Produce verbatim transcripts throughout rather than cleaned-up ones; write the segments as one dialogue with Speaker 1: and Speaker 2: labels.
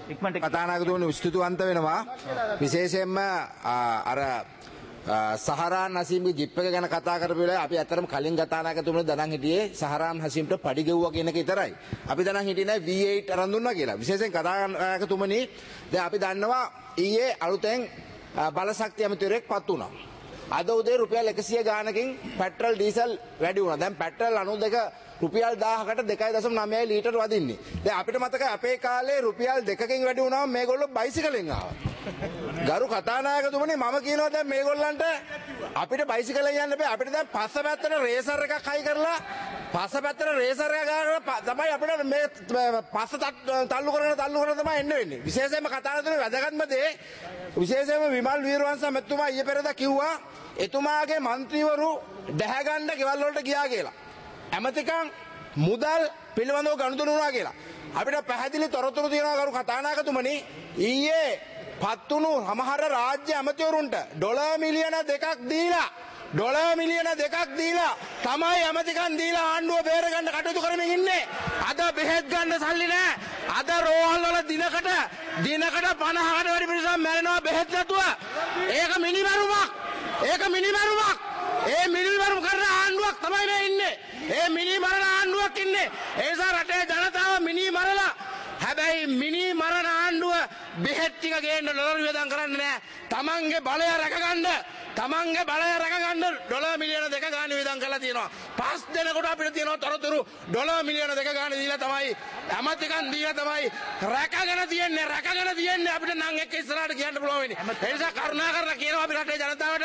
Speaker 1: කතානායකතුමනි ස්තුතිවන්ත වෙනවා. විශේෂයෙන්ම අර සහරාන් හසීම්ගේ ජිප් එක ගැන කතා කරපු වෙලාවේ අපි අතරම කලින් කතානායකතුමනි දනන් හිටියේ සහරාන් හසීම්ට පඩි ගෙව්වා කියන එක විතරයි. අපි දනන් හිටියේ නෑ V eight අරන් දුන්නා කියලා. විශේෂයෙන් කතානායකතුමනි දැන් අපි දන්නවා ඊයේ අලුතෙන් බලශක්ති ඇමතිවරයෙක් පත් වුණා. අද උදේ රුපියල් එකසිය ගානකින් පෙට්‍රල් ඩීසල් වැඩි වුණා. දැන් පෙට්‍රල් අනූ දෙක රුපියල් දහයකට දෙකයි දශම නවයයි ලීටර් වදින්නේ. දැන් අපිට මතකයි අපේ කාලේ රුපියල් දෙකකින් වැඩි වුණාම මේගොල්ලෝ බයිසිකලෙන් ආවා. ගරු කතානායකතුමනි මම කියනවා දැන් මේගොල්ලන්ට අපිට බයිසිකලෙන් යන්න බෑ. අපිට දැන් පස්ස පැත්තට රේසර් එකක් හයි කරලා පස්ස පැත්තට රේසර් එක ගාලා තමයි අපිට මේ පස්ස තල්ලු කරගෙන තල්ලු කරගෙන තමයි එන්න වෙන්නේ. විශේෂයෙන්ම කතානායකතුමනි වැදගත්ම දේ විශේෂයෙන්ම විමල් වීරවංශ මැතිතුමා ඊයේ පෙරේදා කිව්වා එතුමාගේ മന്ത്രിවරු දැහැ ගන්න ගෙවල් වලට ගියා කියලා. ඇමතිකම් මුදල් පිළිබඳව ගනුදෙනු වුණා කියලා. අපිට පැහැදිලි තොරතුරු තියෙනවා කරු කතානායකතුමනි ඊයේ පත්තුණු සමහර රාජ්‍ය ඇමතිවරුන්ට ඩොලර් මිලියන දෙකක් දීලා ඩොලර් මිලියන දෙකක් දීලා තමයි ඇමතිකම් දීලා ආණ්ඩුව බේරගන්න කටයුතු කරමින් ඉන්නේ. අද බෙහෙත් ගන්න සල්ලි නැහැ. අද රෝහල් වල දිනකට දිනකට පනහකට වැඩි පිරිසක් මැරෙනවා බෙහෙත් නැතුව. ඒක මිනිමරුමක්. ඒක මිනිමරුමක්. ඒ මිනිමරුම කරන ආණ්ඩුවක් තමයි මේ ඉන්නේ. ඒ මිනි මරණ ආණ්ඩුවක් ඉන්නේ. ඒ නිසා රටේ ජනතාව මිනි මරලා හැබැයි මිනි මරණ ආණ්ඩුව බෙහෙත් ටික ගේන්න ඩොලර් වියදම් කරන්නේ නැහැ. තමන්ගේ බලය රැකගන්න තමන්ගේ බලය රැකගන්න ඩොලර් මිලියන දෙක ගාණ වියදම් කරලා තියෙනවා. පස් දෙනෙකුට අපිට තියෙනවා තොරතුරු ඩොලර් මිලියන දෙක ගාණ දීලා තමයි ඇමතිකම් දීලා තමයි රැකගෙන තියෙන්නේ රැකගෙන තියෙන්නේ අපිට නම් එක්ක ඉස්සරහට කියන්න පුළුවන් වෙන්නේ. ඒ නිසා කරුණා කරලා කියනවා අපි රටේ ජනතාවට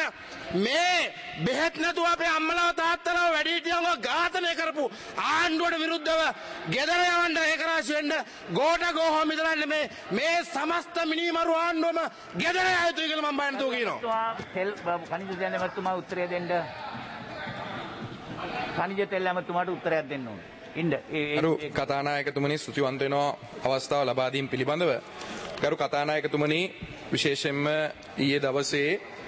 Speaker 1: මේ බෙහෙත් නැතුව අපේ අම්මලාව තාත්තලාව වැඩිහිටියන්ව ඝාතනය කරපු ආණ්ඩුවට විරුද්ධව ගෙදර යවන්න ඒකරාශි වෙන්න ගෝඨ ගෝහම ඉදලා මේ මේ සමස්ත මිනිමරු ආණ්ඩුවම ගෙදර යතුයි කියලා මම බයන්තෝ කියනවා.
Speaker 2: තෙල් කනිජ තෙල් ඇමතුමා උත්තරය දෙන්න. කනිජ තෙල් ඇමතුමාට උත්තරයක් දෙන්න ඕනේ. ඉන්න
Speaker 3: ගරු කතානායකතුමනි ස්තුතිවන්ත වෙනවා අවස්ථාව ලබා දීම පිළිබඳව. ගරු කතානායකතුමනි විශේෂයෙන්ම ඊයේ දවසේ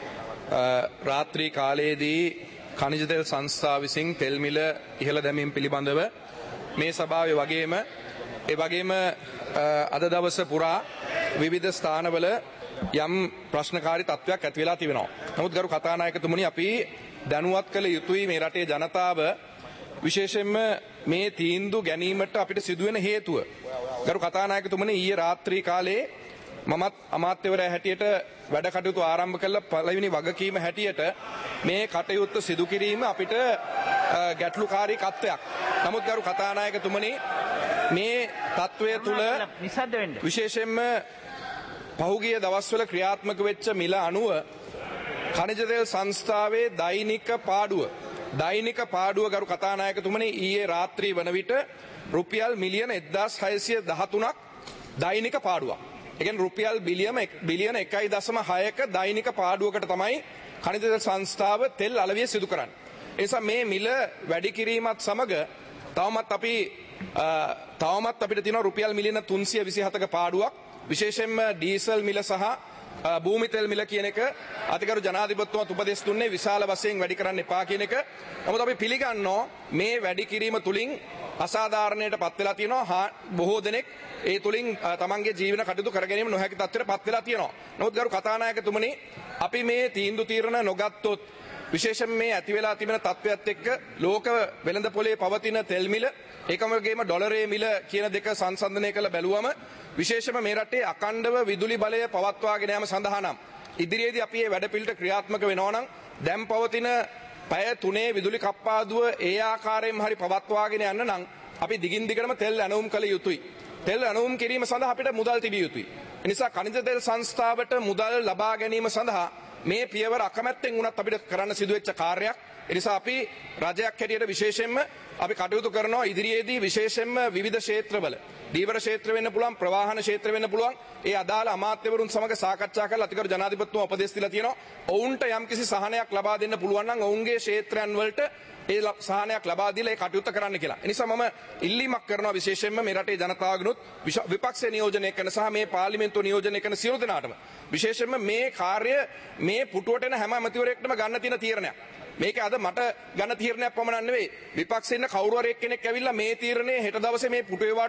Speaker 3: රාත්‍රී කාලයේදී ඛනිජ තෙල් සංස්ථාව විසින් තෙල් මිල ඉහළ දැමීම පිළිබඳව මේ සභාවේ වගේම ඒ වගේම අද දවස පුරා විවිධ ස්ථානවල යම් ප්‍රශ්නකාරී තත්ත්වයක් ඇති වෙලා තිබෙනවා. නමුත් ගරු කතානායකතුමනි අපි දැනුවත් කළ යුතුයි මේ රටේ ජනතාව විශේෂයෙන්ම මේ තීන්දුව ගැනීමට අපිට සිදුවෙන හේතුව. ගරු කතානායකතුමනි ඊයේ රාත්‍රී කාලේ මමත් අමාත්‍යවරයා හැටියට වැඩ කටයුතු ආරම්භ කළ පළවෙනි වගකීම හැටියට මේ කටයුත්ත සිදු කිරීම අපිට ගැටලුකාරී තත්ත්වයක්. නමුත් ගරු කතානායකතුමනි මේ තත්ත්වය තුළ විශේෂයෙන්ම පහුගිය දවස්වල ක්‍රියාත්මක වෙච්ච මිල අනුව ඛනිජ තෙල් සංස්ථාවේ දෛනික පාඩුව දෛනික පාඩුව ගරු කතානායකතුමනි ඊයේ රාත්‍රී වන විට රුපියල් මිලියන එක්දාස් හයසිය දහතුනක් දෛනික පාඩුවක්. ඒ කියන්නේ රුපියල් බිලියන බිලියන එකයි දශම හයක දෛනික පාඩුවකට තමයි ඛනිජ තෙල් සංස්ථාව තෙල් අලෙවිය සිදු කරන්නේ. ඒ නිසා මේ මිල වැඩි කිරීමත් සමග තවමත් අපි තවමත් අපිට තියෙනවා රුපියල් මිලියන තුන්සිය විසිහතක පාඩුවක්. විශේෂයෙන්ම ඩීසල් මිල සහ භූමි තෙල් මිල කියන එක අතිගරු ජනාධිපතිතුමාත් උපදෙස් දුන්නේ විශාල වශයෙන් වැඩි කරන්න එපා කියන එක. නමුත් අපි පිළිගන්නවා මේ වැඩි කිරීම තුලින් අසාධාරණයට පත් වෙලා තියෙනවා. බොහෝ දෙනෙක් ඒ තුලින් තමන්ගේ ජීවන කටයුතු කර ගැනීම නොහැකි තත්ත්වයට පත් වෙලා තියෙනවා. නමුත් ගරු කතානායකතුමනි අපි මේ තීන්දුව තීරණ නොගත්තොත් විශේෂයෙන් මේ ඇති වෙලා තිබෙන තත්ත්වයක් එක්ක ලෝක වෙළඳ පොලේ පවතින තෙල් මිල ඒකම වගේම ඩොලරේ මිල කියන දෙක සංසන්දනය කරලා බැලුවම විශේෂයෙන්ම මේ රටේ අඛණ්ඩව විදුලි බලය පවත්වාගෙන යාම සඳහා නම් ඉදිරියේදී අපි මේ වැඩපිළිවෙලට ක්‍රියාත්මක වෙනවා නම් දැන් පවතින පැය තුනේ විදුලි කප්පාදුව ඒ ආකාරයෙන්ම හරි පවත්වාගෙන යන්න නම් අපි දිගින් දිගටම තෙල් ඇණවුම් කළ යුතුයි. තෙල් ඇණවුම් කිරීම සඳහා අපිට මුදල් තිබිය යුතුයි. ඒ නිසා ඛනිජ තෙල් සංස්ථාවට මුදල් ලබා ගැනීම සඳහා මේ පියවර අකමැත්තෙන් වුණත් අපිට කරන්න සිදුවෙච්ච කාර්යයක්. ඒ නිසා අපි රජයක් හැටියට විශේෂයෙන්ම අපි කටයුතු කරනවා ඉදිරියේදී විශේෂයෙන්ම විවිධ ක්ෂේත්‍රවල දීවර ක්ෂේත්‍ර වෙන්න පුළුවන් ප්‍රවාහන ක්ෂේත්‍ර වෙන්න පුළුවන් ඒ අදාළ අමාත්‍යවරුන් සමග සාකච්ඡා කරලා අතිගරු ජනාධිපතිතුමා උපදෙස් දීලා තියෙනවා ඔවුන්ට යම්කිසි සහනයක් ලබා දෙන්න පුළුවන් නම් ඔවුන්ගේ ක්ෂේත්‍රයන් වලට ඒ සහනයක් ලබා දීලා ඒ කටයුත්ත කරන්න කියලා. ඒ නිසා මම ඉල්ලීමක් කරනවා විශේෂයෙන්ම මේ රටේ ජනතාවගෙනුත් විපක්ෂ නියෝජනය කරන සහ මේ පාර්ලිමේන්තුව නියෝජනය කරන සියලු දෙනාටම විශේෂයෙන්ම මේ කාර්ය මේ පුටුවට එන හැම අමාත්‍යවරයෙක්ටම ගන්න තියෙන තීරණයක්. මේක අද මට ගන්න තීරණයක් පමණක් නෙවෙයි විපක්ෂේ ඉන්න කවුරු හරි එක්කෙනෙක් ඇවිල්ලා මේ තීරණය හෙට දවසේ මේ පුටුවේ වඩන නම් ඒ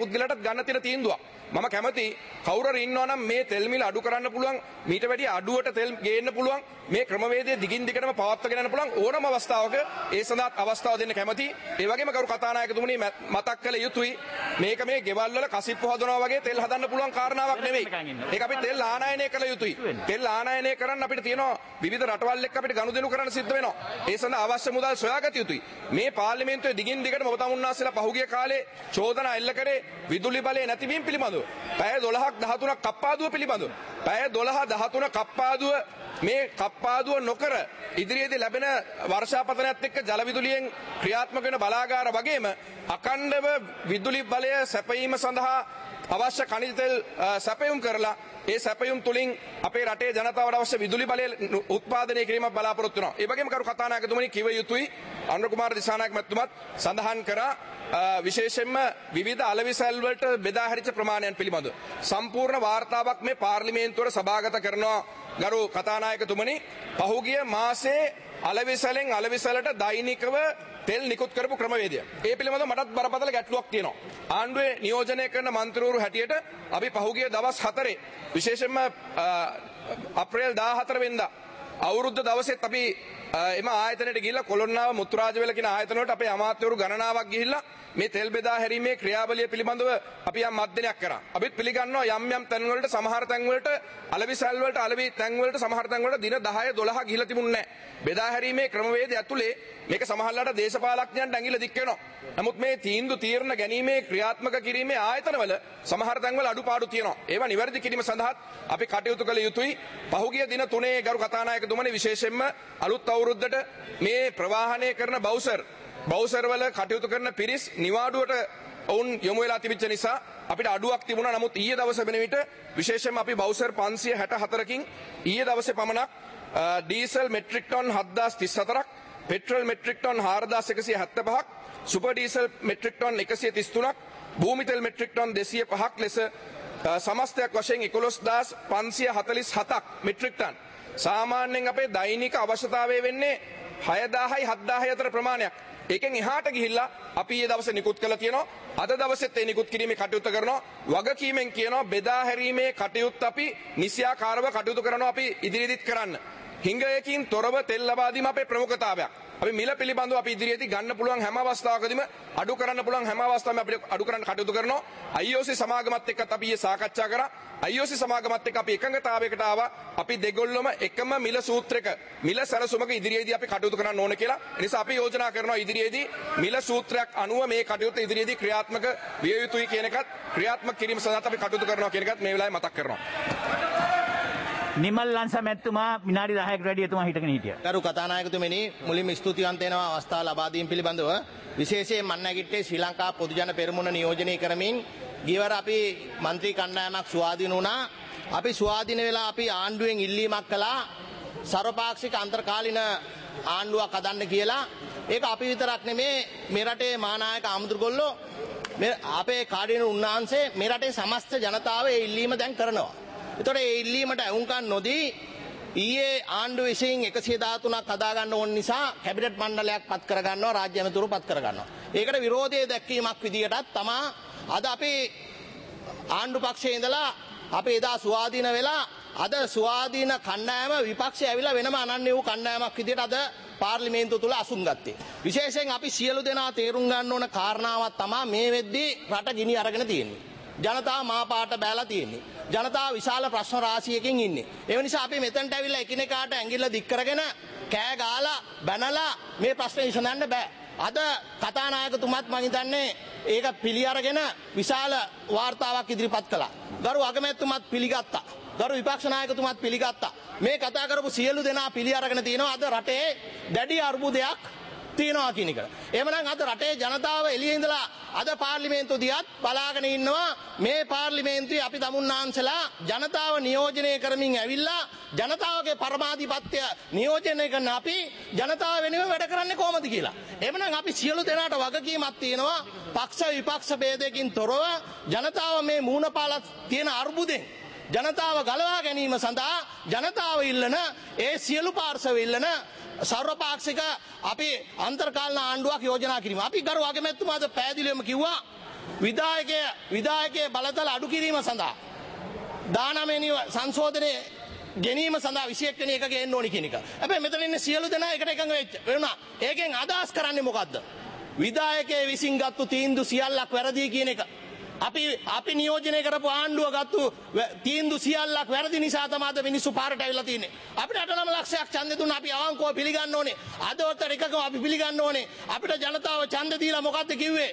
Speaker 3: පුද්ගලයාටත් ගන්න තියෙන තීන්දුවක්. මම කැමති කවුරු හරි ඉන්නවා නම් මේ තෙල් මිල අඩු කරන්න පුළුවන්, මීට වැඩිය අඩුවට තෙල් ගේන්න පුළුවන්, මේ ක්‍රමවේදය දිගින් දිගටම පවත්වාගෙන යන්න පුළුවන් ඕනම අවස්ථාවක ඒ සඳහා අවස්ථාව දෙන්න කැමති. ඒ වගේම කරු කතානායකතුමනි මතක් කළ යුතුයි මේක මේ ගෙවල් වල කසිප්පු හදනවා වගේ තෙල් හදන්න පුළුවන් කාරණාවක් නෙවෙයි. ඒක අපි තෙල් ආනයනය කළ යුතුයි. තෙල් ආනයනය කරන්න අපිට තියෙනවා විවිධ රටවල් එක්ක අපිට ගනුදෙනු කරන්න සිද්ධ වෙනවා. ඒ සඳහා අවශ්‍ය මුදල් සොයාගත යුතුයි. මේ පාර්ලිමේන්තුවේ දිගින් දිගටම ඔබ තමුන්නාසලා පහුගිය කාලේ චෝදනා එල්ල කරේ විදුලි බලය නැතිවීම පිළිබඳව. පැය දොළහක් දහතුනක් කප්පාදුව පිළිබඳව. පැය දොළහ දහතුන කප්පාදුව මේ කප්පාදුව නොකර ඉදිරියේදී ලැබෙන වර්ෂාපතනයත් එක්ක ජල විදුලියෙන් ක්‍රියාත්මක වෙන බලාගාර වගේම අඛණ්ඩව විදුලි බලය සැපයීම සඳහා අවශ්‍ය khනිජ තෙල් සැපයුම් කරලා ඒ සැපයුම් තුලින් අපේ රටේ ජනතාවට අවශ්‍ය විදුලි බලය උත්පාදනය කිරීමක් බලාපොරොත්තු වෙනවා. ඒ වගේම කරු කතානායකතුමනි කිව යුතුයි අනුර කුමාර දිසානායක මැතිතුමත් සඳහන් කරා විශේෂයෙන්ම විවිධ අලෙවිසැල් වලට බෙදා හැරිච්ච ප්‍රමාණයන් පිළිබඳව සම්පූර්ණ වාර්තාවක් මේ පාර්ලිමේන්තුවට සභාගත කරනවා ගරු කතානායකතුමනි. පහුගිය මාසේ අලෙවිසැලෙන් අලෙවිසැලට දෛනිකව තෙල් නිකුත් කරපු ක්‍රමවේදය. ඒ පිළිබඳව මටත් බරපතල ගැටලුවක් තියෙනවා. ආණ්ඩුවේ නියෝජනය කරන මන්ත්‍රීවරු හැටියට අපි පහුගිය දවස් හතරේ විශේෂයෙන්ම අප්‍රේල් දාහතර වෙනිදා අවුරුද්ද දවසෙත් අපි එම ආයතනයට ගිහිල්ලා කොළොන්නාව මුතුරාජවැල කියන ආයතන වලට අපේ අමාත්‍යවරු ගණනාවක් ගිහිල්ලා මේ තෙල් බෙදා හැරීමේ ක්‍රියාවලිය පිළිබඳව අපි යම් අධ්‍යයනයක් කරා. අපිත් පිළිගන්නවා යම් යම් තැන් වලට සමහර තැන් වලට අලෙවිසැල් වලට අලෙවි තැන් වලට සමහර තැන් වලට දින දහය දොළහ ගිහිල්ලා තිබුණේ නැහැ. බෙදා හැරීමේ ක්‍රමවේදය ඇතුලේ මේක සමහරලාට දේශපාලඥයන්ට ඇඟිල්ල දික් වෙනවා. නමුත් මේ තීන්දුව තීරණ ගැනීමේ ක්‍රියාත්මක කිරීමේ ආයතනවල සමහර තැන්වල අඩුපාඩු තියෙනවා. ඒවා නිවැරදි කිරීම සඳහා අපි කටයුතු කළ යුතුයි. පහුගිය දින තුනේ ගරු කතානායකතුමනි විශේෂයෙන්ම අලුත් අවුරුද්දට මේ ප්‍රවාහනය කරන බවුසර් බවුසර් වල කටයුතු කරන පිරිස් නිවාඩුවට ඔවුන් යොමු වෙලා තිබිච්ච නිසා අපිට අඩුවක් තිබුණා. නමුත් ඊයේ දවසේ වෙන විට විශේෂයෙන්ම අපි බවුසර් පන්සිය හැට හතරකින් ඊයේ දවසේ පමණක් ඩීසල් මෙට්‍රික් ටන් හත්දාස් තිස් හතරක්, පෙට්‍රල් මෙට්‍රික් ටන් හාරදාස් එකසිය හැත්තෑ පහක්, සුපර් ඩීසල් මෙට්‍රික් ටන් එකසිය තිස් තුනක්, භූමි තෙල් මෙට්‍රික් ටන් දෙසිය පහක් ලෙස සමස්තයක් වශයෙන් එකොළොස් හදාස් පන්සිය හතළිස් හතක් මෙට්‍රික් ටන්. සාමාන්‍යයෙන් අපේ දෛනික අවශ්‍යතාවය වෙන්නේ හයදාහයි හත්දාහයි අතර ප්‍රමාණයක්. ඒකෙන් එහාට ගිහිල්ලා අපි ඊයේ දවසේ නිකුත් කළා තියෙනවා. අද දවසෙත් ඒ නිකුත් කිරීමේ කටයුත්ත කරනවා. වගකීමෙන් කියනවා බෙදා හැරීමේ කටයුත්ත අපි නිසියාකාරව කටයුතු කරනවා අපි ඉදිරියේදීත් කරන්න. හිඟයකින් තොරව තෙල් ලබා දීම අපේ ප්‍රමුඛතාවයක්. අපි මිල පිළිබඳව අපි ඉදිරියේදී ගන්න පුළුවන් හැම අවස්ථාවකදීම අඩු කරන්න පුළුවන් හැම අවස්ථාවෙම අපිට අඩු කරන්න කටයුතු කරනවා. I O C සමාගමත් එක්කත් අපි ඊයේ සාකච්ඡා කරා. I O C සමාගමත් එක්ක අපි එකඟතාවයකට ආවා. අපි දෙගොල්ලොම එකම මිල සූත්‍රයක මිල සැලසුමක ඉදිරියේදී අපි කටයුතු කරන්න ඕන කියලා. ඒ නිසා අපි යෝජනා කරනවා ඉදිරියේදී මිල සූත්‍රයක් අනුව මේ කටයුතු ඉදිරියේදී ක්‍රියාත්මක විය යුතුයි කියන එකත් ක්‍රියාත්මක කිරීම සඳහා අපි කටයුතු කරනවා කියන එකත් මේ වෙලාවේ මතක් කරනවා.
Speaker 2: නිමල් ලංස මැතිතුමා විනාඩි දහයකට වැඩි එතුමා හිටගෙන හිටියා.
Speaker 4: ගරු කතානායකතුමනි මුලින්ම ස්තුතිවන්ත වෙනවා අවස්ථාව ලබා දීම පිළිබඳව. විශේෂයෙන් මන්නැගිට්ටේ ශ්‍රී ලංකා පොදු ජන පෙරමුණ නියෝජනය කරමින් ගියවර අපි മന്ത്രി කණ්ඩායමක් ස්වාධීන වුණා. අපි ස්වාධීන වෙලා අපි ආණ්ඩුවෙන් ඉල්ලීමක් කළා සර්වපාක්ෂික අන්තර්කාලීන ආණ්ඩුවක් හදන්න කියලා. ඒක අපි විතරක් නෙමේ මේ රටේ මහානායක ආමුදුරගොල්ලෝ මේ අපේ කාර්යන උන්වහන්සේ මේ රටේ සමස්ත ජනතාව ඒ ඉල්ලීම දැන් කරනවා. එතකොට ඒ ඉල්ලීමට ඇහුම්කන් නොදී ඊයේ ආණ්ඩුව විසින් එකසිය දහතුනක් හදා ගන්න ඕන නිසා කැබිනට් මණ්ඩලයක් පත් කර ගන්නවා, රාජ්‍ය ඇමතිවරු පත් කර ගන්නවා. ඒකට විරෝධය දැක්වීමක් විදියටත් තමා අද අපි ආණ්ඩු පක්ෂයේ ඉඳලා අපි එදා ස්වාධීන වෙලා අද ස්වාධීන කණ්ඩායම විපක්ෂය ඇවිල්ලා වෙනම අනන්‍ය වූ කණ්ඩායමක් විදියට අද පාර්ලිමේන්තුව තුල අසුන් ගත්තේ. විශේෂයෙන් අපි සියලු දෙනා තේරුම් ගන්න ඕන කාරණාවක් තමයි මේ වෙද්දී රට ගිනි අරගෙන තියෙන්නේ. ජනතාව මාපාට බෑලා තියෙන්නේ. ජනතාව විශාල ප්‍රශ්න රාශියකින් ඉන්නේ. ඒ නිසා අපි මෙතනට ඇවිල්ලා එකිනෙකාට ඇඟිල්ල දික් කරගෙන කෑ ගාලා බැනලා මේ ප්‍රශ්නේ විසඳන්න බෑ. අද කතානායකතුමත් මම හිතන්නේ ඒක පිළි අරගෙන විශාල වාර්තාවක් ඉදිරිපත් කළා. ගරු අගමැතිතුමත් පිළිගත්තා. ගරු විපක්ෂ නායකතුමත් පිළිගත්තා. මේ කතා කරපු සියලු දෙනා පිළි අරගෙන තියෙනවා අද රටේ දැඩි අර්බුදයක් තියෙනවා කියන එක. එහෙමනම් අද රටේ ජනතාව එළියේ ඉඳලා අද පාර්ලිමේන්තුව දිහාත් බලාගෙන ඉන්නවා. මේ පාර්ලිමේන්තුවේ අපි තමුන්නාන්සලා ජනතාව නියෝජනය කරමින් ඇවිල්ලා ජනතාවගේ පරමාධිපත්‍ය නියෝජනය කරන අපි ජනතාව වෙනුවෙන් වැඩ කරන්නේ කොහොමද කියලා. එහෙමනම් අපි සියලු දෙනාට වගකීමක් තියෙනවා පක්ෂ විපක්ෂ ભેදයකින් තොරව ජනතාව මේ මූණ පාලා තියෙන අර්බුදෙන් ජනතාව ගලවා ගැනීම සඳහා ජනතාව ඉල්ලන ඒ සියලු පාර්ශව ඉල්ලන සර්වපාක්ෂික අපි අන්තර්කාලීන ආණ්ඩුවක් යෝජනා කිරීම. අපි ගරු අගමැතිතුමාද පැහැදිලිවම කිව්වා විධායකය විධායකයේ බලතල අඩු කිරීම සඳහා දානමය සංශෝධනයේ ගැනීම සඳහා විශේෂ වෙන එකක එන්න ඕනි කියන එක. හැබැයි මෙතන ඉන්නේ සියලු දෙනා එකට එකඟ වෙච්ච වෙනවා. ඒකෙන් අදහස් කරන්නේ මොකද්ද? විධායකයේ විසින් ගත්තු තීන්දුව සියල්ලක් වැරදි කියන එක. අපි අපි නියෝජනය කරපු ආණ්ඩුව ගත්තු තීන්දුව සියල්ලක් වැරදි නිසා තමයි අද මිනිස්සු පාරට ඇවිල්ලා තියෙන්නේ. අපිට අටනම ලක්ෂයක් ඡන්දෙ දුන්නා අපි අවංකව පිළිගන්න ඕනේ. අද ඔතන එකකම අපි පිළිගන්න ඕනේ. අපිට ජනතාව ඡන්ද දීලා මොකද්ද කිව්වේ?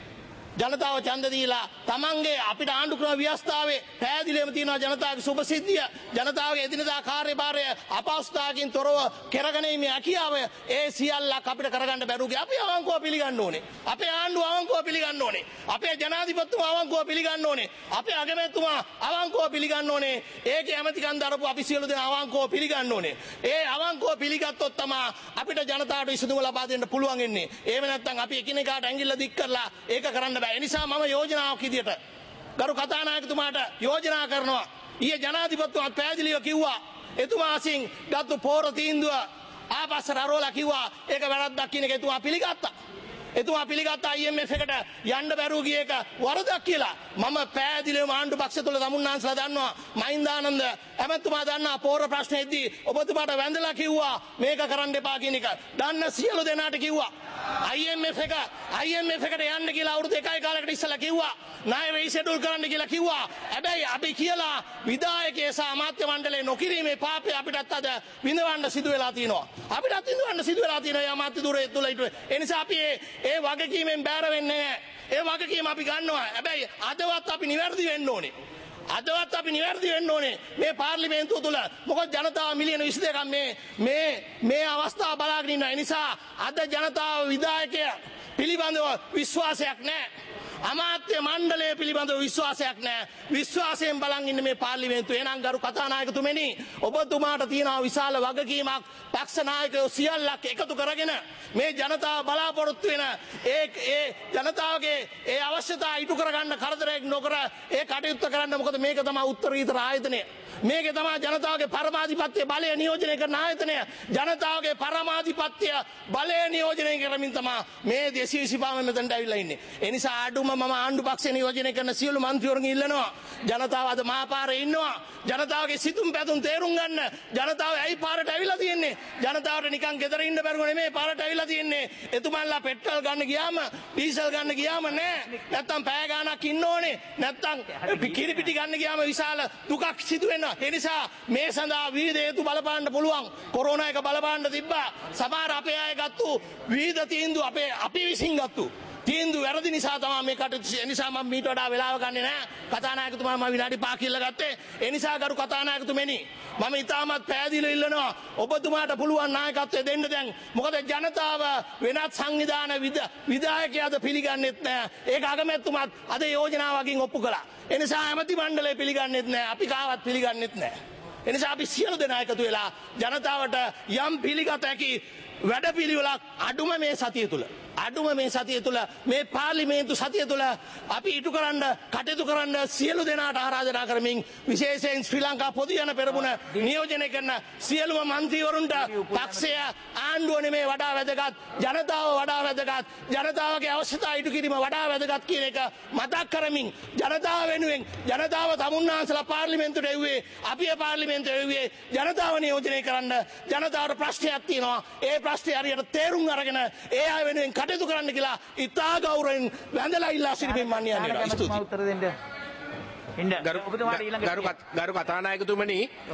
Speaker 4: ජනතාව ඡන්ද දීලා තමන්ගේ අපිට ආණ්ඩු ක්‍රම ව්‍යවස්ථාවේ පැහැදිලිවම තියෙනවා ජනතාවගේ සුභසිද්ධිය ජනතාවගේ එදිනදා කාර්යභාරය අපහසුතාවකින් තොරව කරගෙන යීමේ හැකියාව ඒ සියල්ලක් අපිට කරගන්න බැරුගේ අපි අවංකව පිළිගන්න ඕනේ අපේ ආණ්ඩුව අවංකව පිළිගන්න ඕනේ අපේ ජනාධිපතිතුමා අවංකව පිළිගන්න ඕනේ අපේ අගමැතිතුමා අවංකව පිළිගන්න ඕනේ ඒකේ ඇමතිකම් දරපු අපි සියලු දෙනා අවංකව පිළිගන්න ඕනේ ඒ අවංකව පිළිගත්තොත් තමයි අපිට ජනතාවට විසඳුම ලබා දෙන්න පුළුවන් වෙන්නේ එහෙම නැත්නම් අපි එකිනෙකාට ඇඟිල්ල දික් කරලා ඒක කරන්න බෑ එනිසා මම යෝජනාවක් විදියට ගරු කතානායකතුමාට යෝජනා කරනවා ඊයේ ජනාධිපතිතුමා පැහැදිලිව කිව්වා එතුමා අසින් ගත්තු පෝර තීන්දුව ආපස්සට අරවලා කිව්වා ඒක වැරද්දක් කියන එක එතුමා පිළිගත්තා එතුමා පිළිගත්තා I M F එකට යන්න බැරුව ගිය එක වරදක් කියලා මම පැහැදිලිවම ආණ්ඩු පක්ෂ තුල තමුන්නාන්සලා දන්නවා මහින්දානන්ද ඇමතුමා දන්නා පෝර ප්‍රශ්නේදී ඔබතුමාට වැඳලා කිව්වා මේක කරන්න එපා කියන එක දන්න සියලු දෙනාට කිව්වා I M F එක I M F එකට යන්න කියලා අවුරුදු එකයි කාලයකට ඉස්සලා කිව්වා ණය රීෂෙඩියුල් කරන්න කියලා කිව්වා හැබැයි අපි කියලා විධායකයේ සහ අමාත්‍ය මණ්ඩලයේ නොකිරීමේ පාපය අපිටත් අද විඳවන්න සිදු වෙලා තියෙනවා අපිටත් විඳවන්න සිදු වෙලා තියෙනවා අමාත්‍ය දුරේ තුල හිටුවේ ඒ නිසා අපි ඒ වගකීමෙන් බැහැර වෙන්නේ නැහැ ඒ වගකීම අපි ගන්නවා හැබැයි අදවත් අපි නිවැරදි වෙන්න ඕනේ අදවත් අපි නිවැරදි වෙන්න ඕනේ මේ පාර්ලිමේන්තුව තුල මොකද ජනතාව මිලියන විසි දෙකක් මේ මේ මේ අවස්ථාව බලාගෙන ඉන්නවා ඒ නිසා අද ජනතාව විධායකය පිළිබඳව විශ්වාසයක් නැහැ අමාත්‍ය මණ්ඩලය පිළිබඳව විශ්වාසයක් නැහැ විශ්වාසයෙන් බලන් ඉන්න මේ පාර්ලිමේන්තුව එනං ගරු කතානායකතුමනි ඔබතුමාට තියෙන විශාල වගකීමක් පක්ෂ නායකයෝ සියල්ලක් එකතු කරගෙන මේ ජනතාව බලාපොරොත්තු වෙන ඒ ඒ ජනතාවගේ ඒ අවශ්‍යතා ඉටු කරගන්න කරදරයක් නොකර ඒ කටයුත්ත කරන්න මොකද මේක තමයි උත්තරීතර ආයතනය මේක තමයි ජනතාවගේ පරමාධිපත්‍ය බලය නියෝජනය කරන ආයතනය ජනතාවගේ පරමාධිපත්‍ය බලය නියෝජනය කරමින් තමයි මේ දෙසිය විසිපහම මෙතනට ඇවිල්ලා ඉන්නේ ඒ නිසා ආඩුම මම ආණ්ඩු පක්ෂේ නියෝජනය කරන සියලු මන්ත්‍රීවරුන් ඉල්ලනවා ජනතාව අද මහපාරේ ඉන්නවා ජනතාවගේ සිතුම් පැතුම් තේරුම් ගන්න ජනතාව ඇයි පාරට ඇවිල්ලා තියෙන්නේ ජනතාවට නිකන් ගෙදර ඉන්න බැරුව නෙමෙයි පාරට ඇවිල්ලා තියෙන්නේ එතුමන්ලා පෙට්‍රල් ගන්න ගියාම ඩීසල් ගන්න ගියාම නෑ නැත්තම් පැය ගාණක් ඉන්න ඕනේ නැත්තම් කිරිපිටි ගන්න ගියාම විශාල දුකක් සිදු වෙනවා ඒ නිසා මේ සඳහා විවිධ හේතු බලපාන්න පුළුවන් කොරෝනා එක බලපාන්න තිබ්බා සමහර අපේ අය ගත්තු විවිධ තීන්දුව අපේ අපි විසින් ගත්තු තීන්දුව වැරදි නිසා තමයි මේ කටයුතු ඒ නිසා මම මීට වඩා වෙලාව ගන්නේ නැහැ කතානායකතුමා මම විනාඩි පහක් කිල්ල ගත්තේ ඒ නිසා ගරු කතානායකතුමනි මම ඉතාමත් පැහැදිලිව ඉල්ලනවා ඔබතුමාට පුළුවන් නායකත්වය දෙන්න දැන් මොකද ජනතාව වෙනත් සංවිධාන විධායකයාද පිළිගන්නෙත් නැහැ ඒක අගමැතිතුමාත් අද යෝජනාවකින් ඔප්පු කළා ඒ නිසා ඇමති මණ්ඩලය පිළිගන්නෙත් නැහැ අපි කාවත් පිළිගන්නෙත් නැහැ ඒ නිසා අපි සියලු දෙනා එකතු වෙලා ජනතාවට යම් පිළිගත හැකි වැඩපිළිවෙලක් අඩුම මේ සතිය තුල අඩුම මේ සතිය තුල මේ පාර්ලිමේන්තු සතිය තුල අපි ඉටු කරන්න කටයුතු කරන්න සියලු දෙනාට ආරාධනා කරමින් විශේෂයෙන් ශ්‍රී ලංකා පොදු ජන පෙරමුණ නියෝජනය කරන සියලුම මන්ත්‍රීවරුන්ට පක්ෂය ආණ්ඩුව නෙමේ වඩා වැදගත් ජනතාව වඩා වැදගත් ජනතාවගේ අවශ්‍යතා ඉටු කිරීම වඩා වැදගත් කියන එක මතක් කරමින් ජනතාව වෙනුවෙන් ජනතාව තමුන්නාන්සලා පාර්ලිමේන්තුවට එව්වේ අපි පාර්ලිමේන්තුවට එව්වේ ජනතාව නියෝජනය කරන්න ජනතාවට ප්‍රශ්නයක් තියෙනවා ඒ ප්‍රශ්නේ හරියට තේරුම් අරගෙන ඒ අය වෙනුවෙන් කටයුතු කරන්න කියලා ඉතා ගෞරවයෙන් වැඳලා ඉල්ලා සිටින්න මන්නේ අනේ ස්තුතියි
Speaker 2: උත්තර දෙන්න ඉන්න ඔබතුමාට ඊළඟ
Speaker 5: ගරු කතානායකතුමනි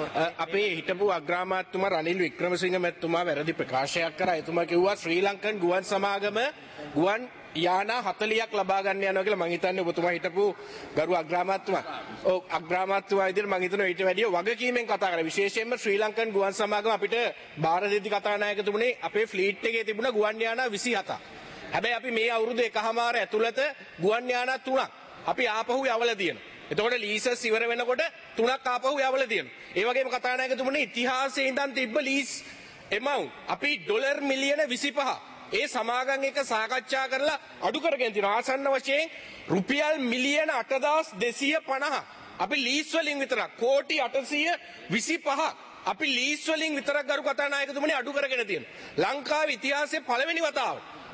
Speaker 5: අපේ හිටපු අග්‍රාමාත්‍යතුමා රනිල් වික්‍රමසිංහ මැතිතුමා වැරදි ප්‍රකාශයක් කරා එතුමා කිව්වා ශ්‍රී ලංකන් ගුවන් සමාගම ගුවන් යාන හතළියක් ලබා ගන්න යනවා කියලා මං හිතන්නේ ඔබතුමා හිටපු ගරු අග්‍රාමාත්‍යතුමා ඔව් අග්‍රාමාත්‍යතුමා විදිහට මං හිතනවා ඊට වැඩිය වගකීමෙන් කතා කරා විශේෂයෙන්ම ශ්‍රී ලංකන් ගුවන් සමාගම අපිට බාර දෙද්දි කතානායකතුමනි අපේ ෆ්ලීට් එකේ තිබුණ ගුවන් යාන විසි හතක් හැබැයි අපි මේ අවුරුදු එකහමාර ඇතුළත ගුවන් යාන තුනක් අපි ආපහු යවලා තියෙනවා. එතකොට ලීසස් ඉවර වෙනකොට තුනක් ආපහු යවලා තියෙනවා. ඒ වගේම කතානායකතුමනි ඉතිහාසයේ ඉඳන් තිබ්බ ලීස් amount අපි ඩොලර් මිලියන විසිපහ ඒ සමාගම් එක සාකච්ඡා කරලා අඩු කරගෙන තියෙනවා. ආසන්න වශයෙන් රුපියල් මිලියන අටදාස් දෙසිය පනහ අපි ලීස් වලින් විතරක් කෝටි අටසිය විසිපහ අපි ලීස් වලින් විතරක් ගරු කතානායකතුමනි අඩු කරගෙන තියෙනවා. ලංකාවේ ඉතිහාසයේ පළවෙනි වතාවට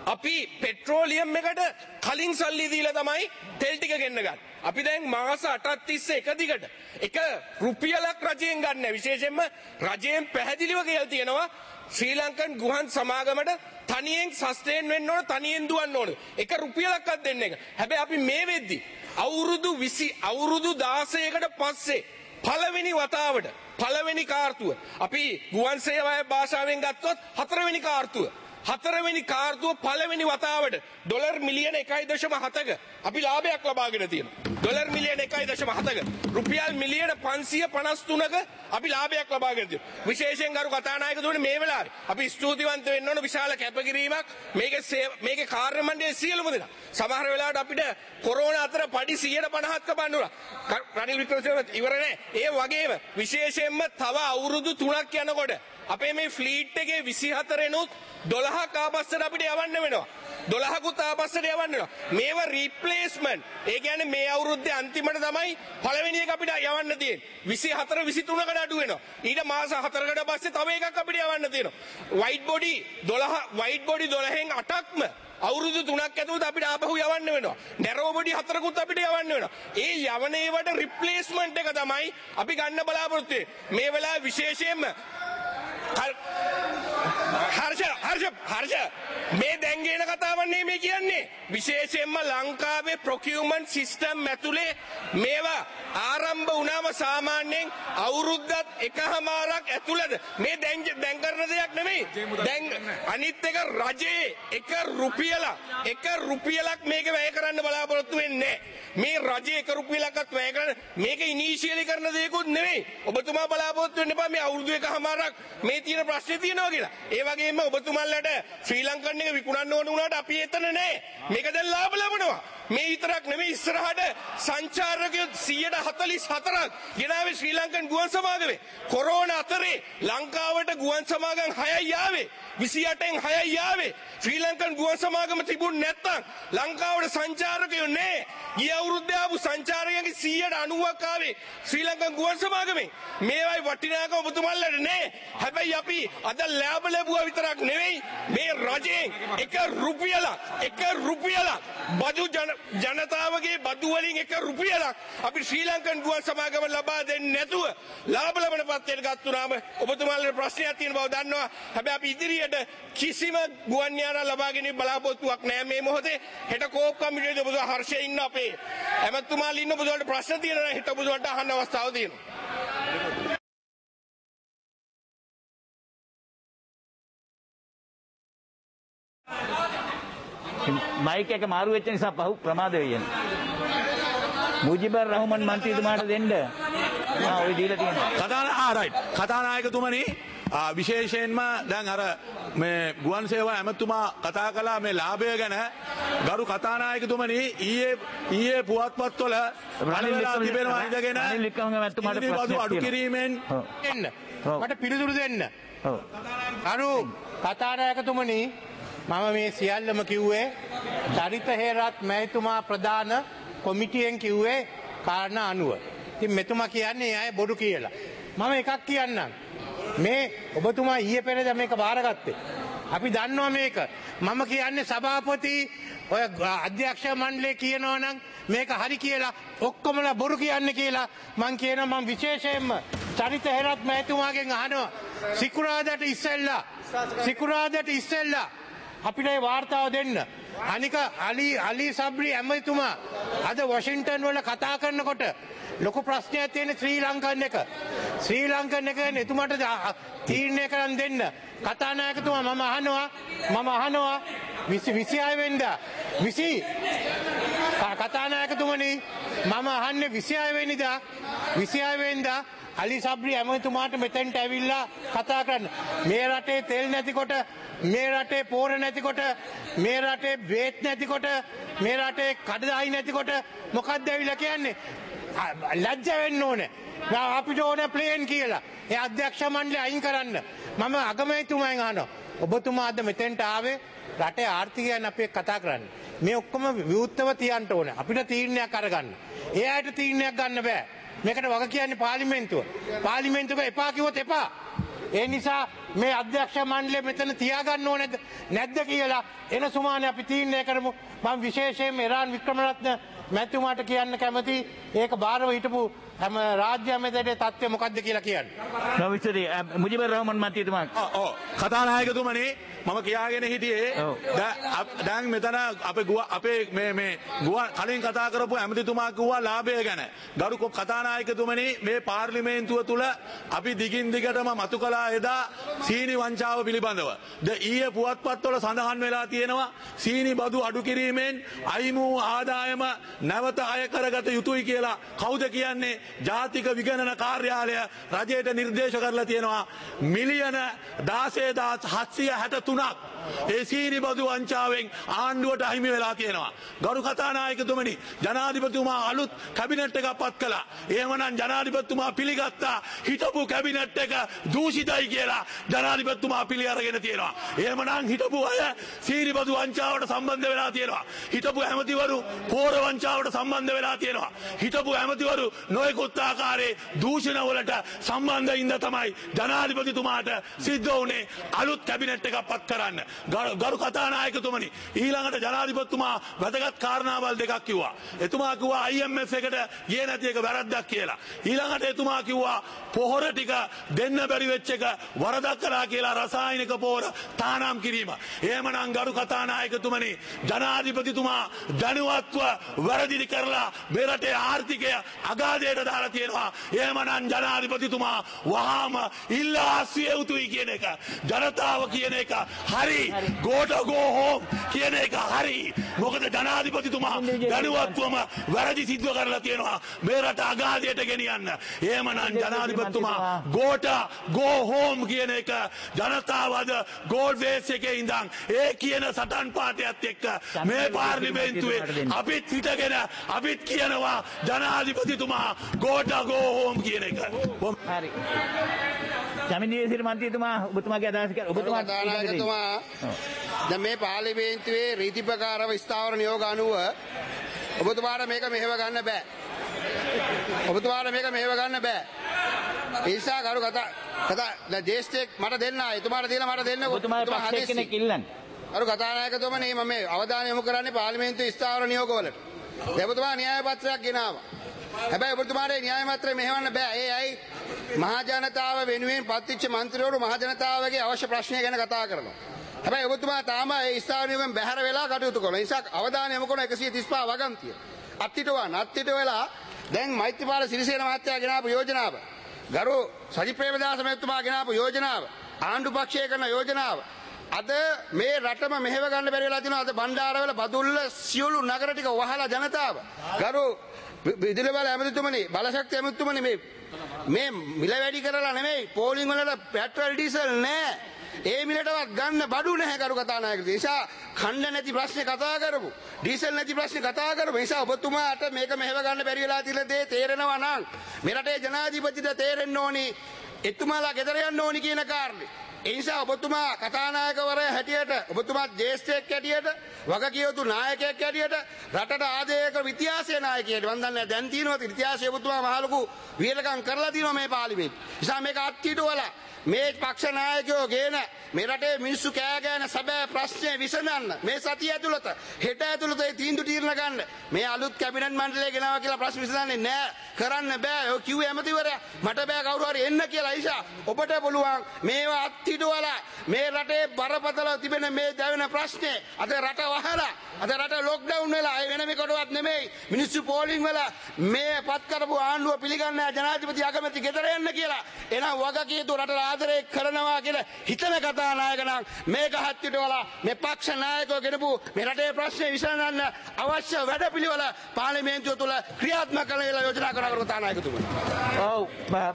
Speaker 5: අපි පෙට්‍රෝලියම් එකට කලින් සල්ලි දීලා තමයි තෙල් ටික ගෙන්න ගන්න. අපි දැන් මාස අටක් තිස්සේ එක දිගට එක රුපියලක් රජයෙන් ගන්න. විශේෂයෙන්ම රජයෙන් පැහැදිලිව කියලා තියෙනවා ශ්‍රී ලංකන් ගුවන් සමාගමට තනියෙන් සස්ටේන් වෙන්න ඕන, තනියෙන් දුවන්න ඕන. එක රුපියලක්වත් දෙන්න එක. හැබැයි අපි මේ වෙද්දි අවුරුදු විසි අවුරුදු දාසයකට පස්සේ පළවෙනි වතාවට පළවෙනි කාර්තුව අපි ගුවන් සේවාවේ භාෂාවෙන් ගත්තොත් හතරවෙනි කාර්තුව හතරවෙනි කාර්තුව පළවෙනි වතාවට ඩොලර් මිලියන එකයි දශම හතක අපි ලාභයක් ලබාගෙන තියෙනවා. ඩොලර් මිලියන එකයි දශම හතක රුපියල් මිලියන පන්සිය පනස් තුනක අපි ලාභයක් ලබාගෙන තියෙනවා. විශේෂයෙන් ගරු කතානායකතුමනි මේ වෙලාවේ අපි ස්තුතිවන්ත වෙන්න ඕන විශාල කැපකිරීමක් මේකේ මේකේ කාර්ය මණ්ඩලයේ සියලුම දෙනා. සමහර වෙලාවට අපිට කොරෝනා අතර පඩි සියයට පනහක් කපන්න උනා. රනිල් වික්‍රමසිංහ ඉවර නැහැ. ඒ වගේම විශේෂයෙන්ම තව අවුරුදු තුනක් යනකොට අපේ මේ ෆ්ලීට් එකේ විසි හතරෙනුත් දොළහක් ආපස්සට අපිට යවන්න වෙනවා. දොළහකුත් ආපස්සට යවන්න වෙනවා. මේව රීප්ලේස්මන්ට්. ඒ කියන්නේ මේ අවුරුද්දේ අන්තිමට තමයි පළවෙනි එක අපිට යවන්න තියෙන්නේ. විසි හතර විසි තුනකට අඩු වෙනවා. ඊට මාස හතරකට පස්සේ තව එකක් අපිට යවන්න තියෙනවා. වයිට් බොඩි දොළහ වයිට් බොඩි දොළහෙන් අටක්ම අවුරුදු තුනක් ඇතුළත අපිට ආපහු යවන්න වෙනවා. නැරෝ බොඩි හතරකුත් අපිට යවන්න වෙනවා. ඒ යවන ඒවට රිප්ලේස්මන්ට් එක තමයි අපි ගන්න බලාපොරොත්තු වෙන්නේ. මේ වෙලාවේ විශේෂයෙන්ම හර්ෂ හර්ෂ හර්ෂ මේ දැන් ගේන කතාවක් නෙමෙයි කියන්නේ. විශේෂයෙන්ම ලංකාවේ ප්‍රොකියුමන්ට් සිස්ටම් ඇතුලේ මේවා ආරම්භ වුණාම සාමාන්‍යයෙන් අවුරුද්දක් එකහමාරක් ඇතුළත මේ දැන් දැන් කරන දෙයක් නෙමෙයි. දැන් අනිත් එක රජයේ එක රුපියලක් එක රුපියලක් මේක වැය කරන්න බලාපොරොත්තු වෙන්නේ මේ රජයේ එක රුපියලක්වත් වැය කරන්න මේක ඉනිෂියලි කරන දෙයක්වත් නෙමෙයි. ඔබතුමා බලාපොරොත්තු වෙන්න එපා මේ අවුරුදු එකහමාරක් මේ තියෙන ප්‍රශ්නේ තියෙනවා කියලා. ඒ වගේම ඔබතුමාලට ශ්‍රී ලංකන් එක විකුණන්න ඕන වුණාට අපි එතන නැහැ. මේක දැන් ලාභ ලබනවා. මේ විතරක් නෙමෙයි ඉස්සරහට සංචාරකයෝ සියයට හතළිස් හතරක් ගෙනාවේ ශ්‍රී ලංකන් ගුවන් සමාගමේ. කොරෝනා අතරේ ලංකාවට ගුවන් සමාගම් හයයි ආවේ. විසි අටෙන් හයයි ආවේ. ශ්‍රී ලංකන් ගුවන් සමාගම තිබුණ නැත්තම් ලංකාවට සංචාරකයෝ නැහැ. ගිය අවුරුද්දේ ආපු සංචාරකයන්ගේ සියයට අනූවක් ආවේ ශ්‍රී ලංකන් ගුවන් සමාගමෙන්. මේවයි වටිනාකම ඔබතුමාලට නැහැ. හැබැයි අපි අද ලාභ ලැබුවා විතරක් නෙවෙයි මේ රජයෙන් එක රුපියලක් එක රුපියලක් බදු ජන ජනතාවගේ බදු වලින් එක රුපියලක් අපි ශ්‍රී ලංකන් ගුවන් සමාගම ලබා දෙන්නේ නැතුව ලාභ ලබන පත්‍රයට ගත්තුනාම ඔබතුමාලට ප්‍රශ්නයක් තියෙන බව දන්නවා. හැබැයි අපි ඉදිරියට කිසිම ගුවන් යානා ලබා ගැනීම බලාපොරොත්තුවක් නැහැ මේ මොහොතේ. හෙට කෝප් කමිටුවේදී ඔබතුමා හර්ෂයේ ඉන්න අපේ ඇමතුමාලා ඉන්න ඔබතුමාලට ප්‍රශ්න තියෙනවා හෙට ඔබතුමාලට අහන්න අවස්ථාව තියෙනවා.
Speaker 2: මයික් එක මාරු වෙච්ච නිසා පහු ප්‍රමාද වෙන්නේ. මුජිබර් රහමන් මන්ත්‍රීතුමාට දෙන්න. ආ ඔය දීලා තියෙනවා.
Speaker 6: කතාන ආ රයිට්. කතානායකතුමනි විශේෂයෙන්ම දැන් අර මේ ගුවන් සේවා ඇමතුමා කතා කළා මේ ලාභය ගැන. ගරු කතානායකතුමනි ඊයේ ඊයේ පුවත්පත්වල රනිල්ලා තිබෙනවා ඉඳගෙන
Speaker 2: රනිල් වික්‍රමගේ ඇමතුමාට
Speaker 6: ප්‍රශ්නයක් අඩු කිරීමෙන්
Speaker 4: එන්න. මට පිළිතුරු දෙන්න. ඔව්. අරු කතානායකතුමනි මම මේ සියල්ලම කිව්වේ චරිත හේරත් මහතුමා ප්‍රධාන කොමිටියෙන් කිව්වේ කාරණා අනුව. ඉතින් මෙතුමා කියන්නේ අය බොරු කියලා. මම එකක් කියන්නම්. මේ ඔබතුමා ඊයේ පෙරේද මේක බාරගත්තේ. අපි දන්නවා මේක. මම කියන්නේ සභාපති ඔය අධ්‍යක්ෂ මණ්ඩලය කියනවා නම් මේක හරි කියලා ඔක්කොමලා බොරු කියන්නේ කියලා මං කියනවා. මම විශේෂයෙන්ම චරිත හේරත් මහතුමාගෙන් අහනවා සිකුරාදාට ඉස්සෙල්ලා සිකුරාදාට ඉස්සෙල්ලා අපිට ඒ වාර්තාව දෙන්න. අනික අලි අලි සබ්රි ඇමතුමා අද වොෂින්ටන් වල කතා කරනකොට ලොකු ප්‍රශ්නයක් තියෙන ශ්‍රී ලංකන් එක. ශ්‍රී ලංකන් එක එතුමාට තීරණය කරන් දෙන්න. කතානායකතුමා මම අහනවා මම අහනවා විසි හය වෙනිදා විසි කතානායකතුමනි මම අහන්නේ විසි හය වෙනිදා විසි හය වෙනිදා අලි සබ්රි ඇමතුමාට මෙතෙන්ට ඇවිල්ලා කතා කරන්න. මේ රටේ තෙල් නැතිකොට මේ රටේ පෝර නැතිකොට මේ රටේ බේත් නැතිකොට මේ රටේ කඩදායි නැතිකොට මොකක්ද ඇවිල්ලා කියන්නේ? ලැජ්ජ වෙන්න ඕනේ. අපිට ඕනේ ප්ලේන් කියලා. ඒ අධ්‍යක්ෂ මණ්ඩලය අයින් කරන්න. මම අගමැතිතුමෙන් අහනවා. ඔබතුමා අද මෙතෙන්ට ආවේ රටේ ආර්ථිකය ගැන අපි කතා කරන්න. මේ ඔක්කොම විවුර්තව තියන්න ඕනේ. අපිට තීරණයක් අරගන්න. ඒ අයට තීරණයක් ගන්න බෑ. මේකට වග කියන්නේ පාර්ලිමේන්තුව. පාර්ලිමේන්තුවක එපා කිව්වොත් එපා.
Speaker 7: ඒ නිසා මේ අධ්‍යක්ෂ මණ්ඩලය මෙතන තියාගන්න ඕනේද නැද්ද කියලා එන සුමානේ අපි තීරණය කරමු. මම විශේෂයෙන්ම ඉරාන් වික්‍රමරත්න මැතිතුමාට කියන්න කැමති ඒක බාරව හිටපු හැම රාජ්‍ය අමතේ තත්ත්වය මොකද්ද කියලා කියන්න.
Speaker 2: නවිස්තරි මුජිබුර් රහමන් මැතිතුමා.
Speaker 6: ඔව් කතානායකතුමනි මම කියාගෙන හිටියේ දැන් මෙතන අපේ අපේ මේ මේ ගුවන් කලින් කතා කරපු ඇමතිතුමා කිව්වා ලාභය ගැන. ගරු කතානායකතුමනි මේ පාර්ලිමේන්තුව තුල අපි දිගින් දිගටම මතු කළා එදා සීනි වංචාව පිළිබඳව. ද ඊයේ පුවත්පත්වල සඳහන් වෙලා තියෙනවා සීනි බදු අඩු කිරීමෙන් අයිමු ආදායම නැවත අය කරගත යුතුයි කියලා. කවුද කියන්නේ? ජාතික විගණන කාර්යාලය රජයට නිර්දේශ කරලා තියෙනවා මිලියන දාසය හදාස් හත්සිය හැට තුනක් ඒ සීනි බදු වංචාවෙන් ආණ්ඩුවට අහිමි වෙලා තියෙනවා. ගරු කතානායකතුමනි ජනාධිපතිතුමා අලුත් කැබිනට් එකක් පත් කළා. එහෙමනම් ජනාධිපතිතුමා පිළිගත්තා හිටපු කැබිනට් එක දූෂිතයි කියලා ජනාධිපතිතුමා පිළි අරගෙන තියෙනවා. එහෙමනම් හිටපු අය සීනි බදු වංචාවට සම්බන්ධ වෙලා තියෙනවා. හිටපු ඇමතිවරු පෝර වංචාවට සම්බන්ධ වෙලා තියෙනවා. හිටපු ඇමතිවරු නොයෙකුත් ආකාරයේ දූෂණ වලට සම්බන්ධ ඉඳ තමයි ජනාධිපතිතුමාට සිද්ධ වුණේ අලුත් කැබිනට් එකක් පත් කරන්න. ගරු කතානායකතුමනි ඊළඟට ජනාධිපතිතුමා වැදගත් කාරණාවල් දෙකක් කිව්වා. එතුමා කිව්වා I M F එකට ගියේ නැති එක වැරද්දක් කියලා. ඊළඟට එතුමා කිව්වා පොහොර ටික දෙන්න බැරි වෙච්ච එක වරදක් කළා කියලා රසායනික පොහොර තානම් කිරීම. එහෙමනම් ගරු කතානායකතුමනි ජනාධිපතිතුමා දැනුවත්ව වැරදි කරලා මේ රටේ ආර්ථිකය අගාධයට දාලා තියෙනවා. එහෙමනම් ජනාධිපතිතුමා වහාම ඉල්ලා අස්විය යුතුයි කියන එක ජනතාව කියන එක හරි. ගෝට ගෝ හෝම් කියන එක හරි. මොකද ජනාධිපතිතුමා දැනුවත්වම වැරදි සිද්ධ කරලා තියෙනවා මේ රට අගාධයට ගෙනියන්න. එහෙමනම් ජනාධිපතිතුමා ගෝට ගෝ හෝම් කියන එක ජනතාවද ගෝල් වේස් එකේ ඉඳන් ඒ කියන සටන් පාඨයත් එක්ක මේ පාර්ලිමේන්තුවේ අපිත් හිටගෙන අපිත් කියනවා ජනාධිපතිතුමා ගෝට ගෝ හෝම් කියන එක.
Speaker 2: හරි. ජමිනීසිරි මන්ත්‍රීතුමා ඔබතුමාගේ අදහස කියලා ඔබතුමා
Speaker 8: නායකතුමා දැන් මේ පාර්ලිමේන්තුවේ රීති ප්‍රකාරව ස්ථාවර නියෝග අනුව ඔබතුමාට මේක මෙහෙව ගන්න බෑ. ඔබතුමාට මේක මෙහෙව ගන්න බෑ. ඒ නිසා කරු කතා කතා දැන් ජේෂ්ඨෙක් මට දෙන්න ආ එතුමාට දීලා මට දෙන්න
Speaker 2: ඔබතුමාගේ පක්ෂයේ කෙනෙක් ඉල්ලන්න.
Speaker 8: කරු කතානායකතුමනි මම මේ අවධානය යොමු කරන්නේ පාර්ලිමේන්තුවේ ස්ථාවර නියෝගවලට. ඔබතුමා න්‍යාය පත්‍රයක් ගෙනාවා. හැබැයි ඔබතුමාට න්‍යාය පත්‍රය මෙහෙවන්න බෑ. ඒ ඇයි මහා ජනතාව වෙනුවෙන් පත්විච්ච මන්ත්‍රීවරු මහා ජනතාවගේ අවශ්‍ය ප්‍රශ්න ගැන කතා කරනවා. හැබැයි ඔබතුමා තාම ඒ ස්ථාවර නියෝගයෙන් බැහැර වෙලා කටයුතු කරනවා. ඒ නිසා අවධානය යොමු කරන එකසිය තිස් පහ වගන්තිය. අත්හිටුවන් අත්හිට වෙලා දැන් මෛත්‍රීපාල සිරිසේන මහත්තයා ගෙනාපු යෝජනාව ගරු සජිත් ප්‍රේමදාස මහත්මයා ගෙනාපු යෝජනාව ආණ්ඩු පක්ෂය කරන යෝජනාව අද මේ රටම මෙහෙව ගන්න බැරි වෙලා තිනවා. අද බණ්ඩාරවල බදුල්ල සියලු නගර ටික වහලා ජනතාව ගරු විදුලි බල ඇමතිතුමනි බලශක්ති ඇමතිතුමනි මේ මේ මිල වැඩි කරලා නෙමෙයි පෝලිං වලට පෙට්‍රල් ඩීසල් නෑ. ඒ මිලටවත් ගන්න බඩු නැහැ කරු කතානායකතුමා. ඒ නිසා ඛණ්ඩ නැති ප්‍රශ්නේ කතා කරමු. ඩීසල් නැති ප්‍රශ්නේ කතා කරමු. ඒ නිසා ඔබතුමාට මේක මෙහෙව ගන්න බැරි වෙලා තියෙන දේ තේරෙනවා නම් මේ රටේ ජනාධිපතිට තේරෙන්න ඕනි එතුමාලා ගෙදර යන්න ඕනි කියන කාරණේ. ඒ නිසා ඔබතුමා කතානායකවරයා හැටියට ඔබතුමා ජේෂ්ඨයෙක් හැටියට වගකිය යුතු නායකයෙක් හැටියට රටට ආදේයක ඉතිහාසයේ නායකයෙක් මම දන්නේ දැන් තියෙනවා ඉතිහාසයේ ඔබතුමා මහ ලොකු වීරකම් කරලා තියෙනවා මේ පාර්ලිමේන්තුව. නිසා මේක අත්හිටුවලා මේ පක්ෂ නායකයෝ ගේන මේ රටේ මිනිස්සු කෑ ගෑන සැබෑ ප්‍රශ්නේ විසඳන්න මේ සතිය ඇතුළත හෙට ඇතුළත ඒ තීන්දුව తీරන ගන්න මේ අලුත් කැබිනට් මණ්ඩලය ගෙනාවා කියලා ප්‍රශ්න විසඳන්නේ නෑ. කරන්න බෑ. ඔය කිව්වේ ඇමතිවරයා මට බෑ කවුරු හරි එන්න කියලා. නිසා ඔබට පුළුවන් මේවා අත්හිටුවලා මේ රටේ බරපතල තිබෙන මේ දැවෙන ප්‍රශ්නේ අද රට වහලා අද රට ලොක්ඩවුන් වෙලා ඒ වෙන මේකටවත් නෙමෙයි මිනිස්සු පෝලිං වෙලා මේ පත් කරපු ආණ්ඩුව පිළිගන්නේ ජනාධිපති අගමැති ගෙදර එන්න කියලා. එහෙනම් වගකීතු රටට ආදරේ කරනවා කියලා හිතන කතානායක නම් මේක හත්තිටවලා මේ පක්ෂ නායකයෝ ගෙනපු මේ රටේ ප්‍රශ්නේ විසඳන්න අවශ්‍ය වැඩපිළිවෙල පාර්ලිමේන්තුව තුළ ක්‍රියාත්මක කරලා යෝජනා කරන කතානායකතුමා.
Speaker 2: ඔව්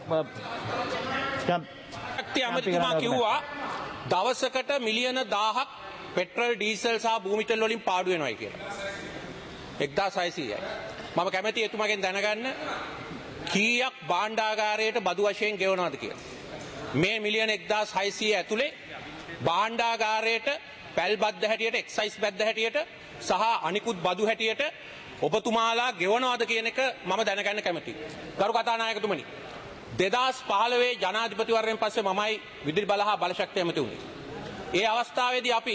Speaker 5: ශක්ති අමතිතුමා කිව්වා දවසකට මිලියන දහයක් පෙට්‍රල් ඩීසල් සහ භූමිතෙල් වලින් පාඩු වෙනවායි කියලා. එක්දාස් හයසීයයි. මම කැමැති එතුමාගෙන් දැනගන්න කීයක් භාණ්ඩාගාරයට බදු වශයෙන් ගෙවනවද කියලා. මේ මිලියන එක්දාස් හයසීය ඇතුලේ භාණ්ඩාගාරයට පැල් බද්ද හැටියට එක්සයිස් බද්ද හැටියට සහ අනිකුත් බදු හැටියට ඔබතුමාලා ගෙවනවද කියන එක මම දැනගන්න කැමතියි. ගරු කතානායකතුමනි දෙදාස් පහළොවේ ජනාධිපතිවරණයෙන් පස්සේ මමයි විදුලි බල හා බලශක්තිය ඇමති වුණේ. ඒ අවස්ථාවේදී අපි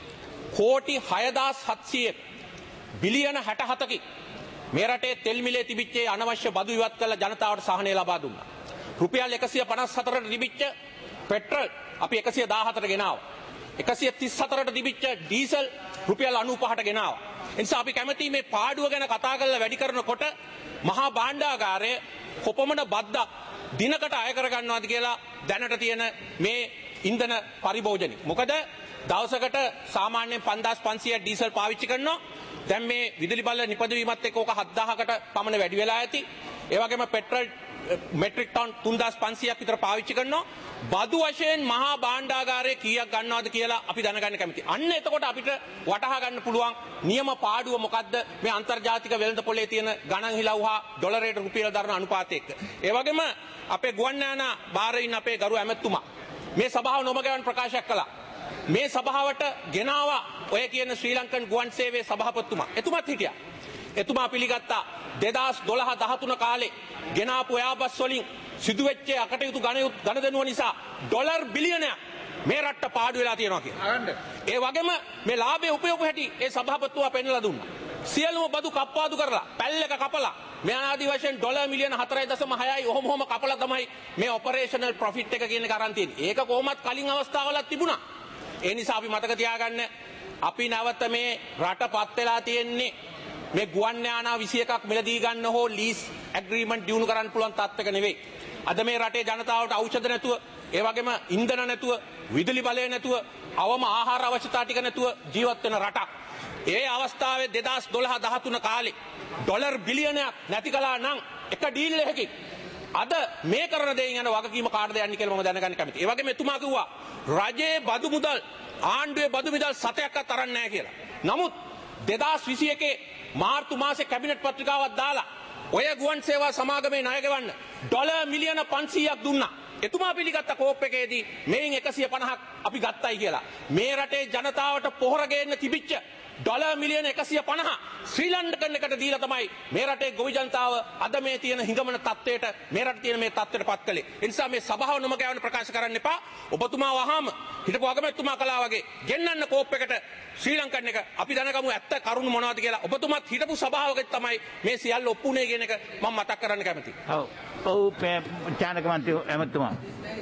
Speaker 5: කෝටි හයදාස් හත්සියයක් බිලියන හැට හතකින් මේ රටේ තෙල් මිලේ තිබිච්ච අනවශ්‍ය බදු ඉවත් කරලා ජනතාවට සහනය ලබා දුන්නා. රුපියල් එකසිය පනස් හතරට තිබිච්ච පෙට්‍රල් අපි එකසිය දාහතරට ගෙනාවා. එකසිය තිස් හතරට තිබිච්ච ඩීසල් රුපියල් අනූපහට ගෙනාවා. ඒ නිසා අපි කැමති මේ පාඩුව ගැන කතා කරලා වැඩි කරනකොට මහා භාණ්ඩාගාරය කොපමණ බද්දක් දිනකට අය කර ගන්නවාද කියලා දැනට තියෙන මේ ඉන්ධන පරිභෝජනය. මොකද දවසකට සාමාන්‍යයෙන් පන්දාස් පන්සියයක් ඩීසල් පාවිච්චි කරනවා. දැන් මේ විදුලි බල නිපදවීමත් එක්ක ඕක හත්දාහකට පමණ වැඩි වෙලා ඇති. ඒ වගේම පෙට්‍රල් මෙට්‍රික් ටන් තුන්දාස් පන්සියයක් විතර පාවිච්චි කරනවා. බදු වශයෙන් මහා භාණ්ඩාගාරයේ කීයක් ගන්නවද කියලා අපි දැනගන්න කැමතියි. අන්න එතකොට අපිට වටහා ගන්න පුළුවන් නියම පාඩුව මොකද්ද මේ අන්තර්ජාතික වෙළඳ පොලේ තියෙන ගණන් හිලව් හා ඩොලරයට රුපියල දරන අනුපාතය එක්ක. ඒ වගේම අපේ ගුවන් යානා බාරේ ඉන්න අපේ ගරු ඇමතුමා මේ සභාව නොමගවන් ප්‍රකාශයක් කළා. මේ සභාවට ගෙනාවා ඔය කියන ශ්‍රී ලංකන් ගුවන් සේවයේ සභාපතිතුමා. එතුමාත් හිටියා. එතුමා පිළිගත්තා දෙදාස් දොළහ දහතුන කාලේ ගෙනාපු එයාබස් වලින් සිදුවෙච්ච අකටයුතු ගණදෙනුව නිසා ඩොලර් බිලියනයක් මේ රට්ට පාඩු වෙලා තියෙනවා කියලා. ඒ වගේම මේ ලාභය උපයපු හැටි ඒ සභාපතිතුමා පෙන්නලා දුන්නා. සියලුම බදු කප්පාදු කරලා පැල්ලක කපලා මේ ආදී වශයෙන් ඩොලර් මිලියන හතරයි දශම හයයි ඔහොම ඔහොම කපලා තමයි මේ ඔපරේෂනල් ප්‍රොෆිට් එක කියන එක අරන් තියෙන්නේ. ඒක කොහොමත් කලින් අවස්ථාවලත් තිබුණා. ඒ නිසා අපි මතක තියාගන්න අපි නැවත මේ රටපත් වෙලා තියෙන්නේ මේ ගුවන් යානා විසි එකක් මිලදී ගන්න හෝ ලීස් ඇග්‍රීමන්ට් දිනු කරන්න පුළුවන් තත්ත්වයක නෙවෙයි. අද මේ රටේ ජනතාවට ඖෂධ නැතුව, ඒ වගේම ඉන්ධන නැතුව, විදුලි බලය නැතුව, අවම ආහාර අවශ්‍යතා ටික නැතුව ජීවත් වෙන රටක්. ඒ අවස්ථාවේ දෙදාස් දොළහ දහතුන කාලේ ඩොලර් බිලියනයක් නැති කළා නම් එක ඩීල් එකකින් අද මේ කරන දෙයින් යන වගකීම කාටද යන්නේ කියලා මම දැනගන්න කැමතියි. ඒ වගේම එතුමා කිව්වා රජයේ බදු මුදල් ආණ්ඩුවේ බදු මුදල් සතයක්වත් අරන් නැහැ කියලා. නමුත් දෙදාස් විසි එකේ මාර්තු මාසේ කැබිනට් පත්‍රිකාවක් දාලා ඔය ගුවන් සේවා සමාගමේ ණය ගෙවන්න ඩොලර් මිලියන පන්සීයක් දුන්නා. එතුමා පිළිගත්ත කෝප් එකේදී මේන් එකසිය පනහක් අපි ගත්තයි කියලා. මේ රටේ ජනතාවට පොහොර ගේන්න තිබිච්ච ඩොලර් මිලියන එකසිය පනහ ශ්‍රී ලංකන් එකට දීලා තමයි මේ රටේ ගොවි ජනතාව අද මේ තියෙන හිඟමන තත්ත්වයට මේ රට තියෙන මේ තත්ත්වයට පත් කළේ. ඒ නිසා මේ සභාව නොමග යවන්න ප්‍රකාශ කරන්න එපා. ඔබතුමා වහාම හිටපු අගමැතිතුමා කළා වගේ ගෙන්නන්න කෝප් එකට ශ්‍රී ලංකන් එක අපි දැනගමු ඇත්ත කරුණු මොනවද කියලා. ඔබතුමාත් හිටපු සභාවක තමයි මේ සියල්ල ඔප්පුනේ කියන එක මම මතක් කරන්න කැමතියි.
Speaker 2: ඔව්. ඔව් චානක මන්ත්‍රී ඇමතුමා.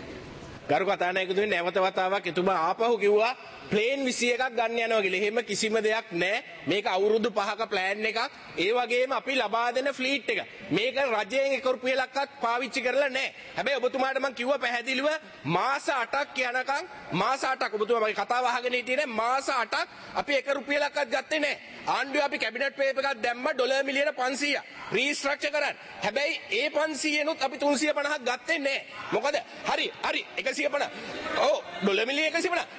Speaker 5: ගරු කතානායකතුමනි නැවත වතාවක් එතුමා ආපහු කිව්වා ප්ලේන් විසි එකක් ගන්න යනවා කියලා. එහෙම කිසිම දෙයක් නැහැ. මේක අවුරුදු පහක ප්ලෑන් එකක්. ඒ වගේම අපි ලබා දෙන ෆ්ලීට් එක. මේක රජයෙන් එක රුපියලක්වත් පාවිච්චි කරලා නැහැ. හැබැයි ඔබතුමාට මම කිව්වා පැහැදිලිව මාස අටක් යනකම් මාස අටක් ඔබතුමා මගේ කතාව අහගෙන හිටියේ නැහැ. මාස අටක් අපි එක රුපියලක්වත් ගත්තේ නැහැ. ආණ්ඩුවේ අපි කැබිනට් පේපර් එකක් දැම්මා ඩොලර් මිලියන පන්සීයක් රීස්ට්‍රක්චර් කරන්න. හැබැයි ඒ පන්සීයනොත් අපි තුන්සිය පනහක් ගත්තේ නැහැ. මොකද හරි හරි එකසිය පනහ. ඔව් ඩොලර් මිලියන එකසිය පනහ.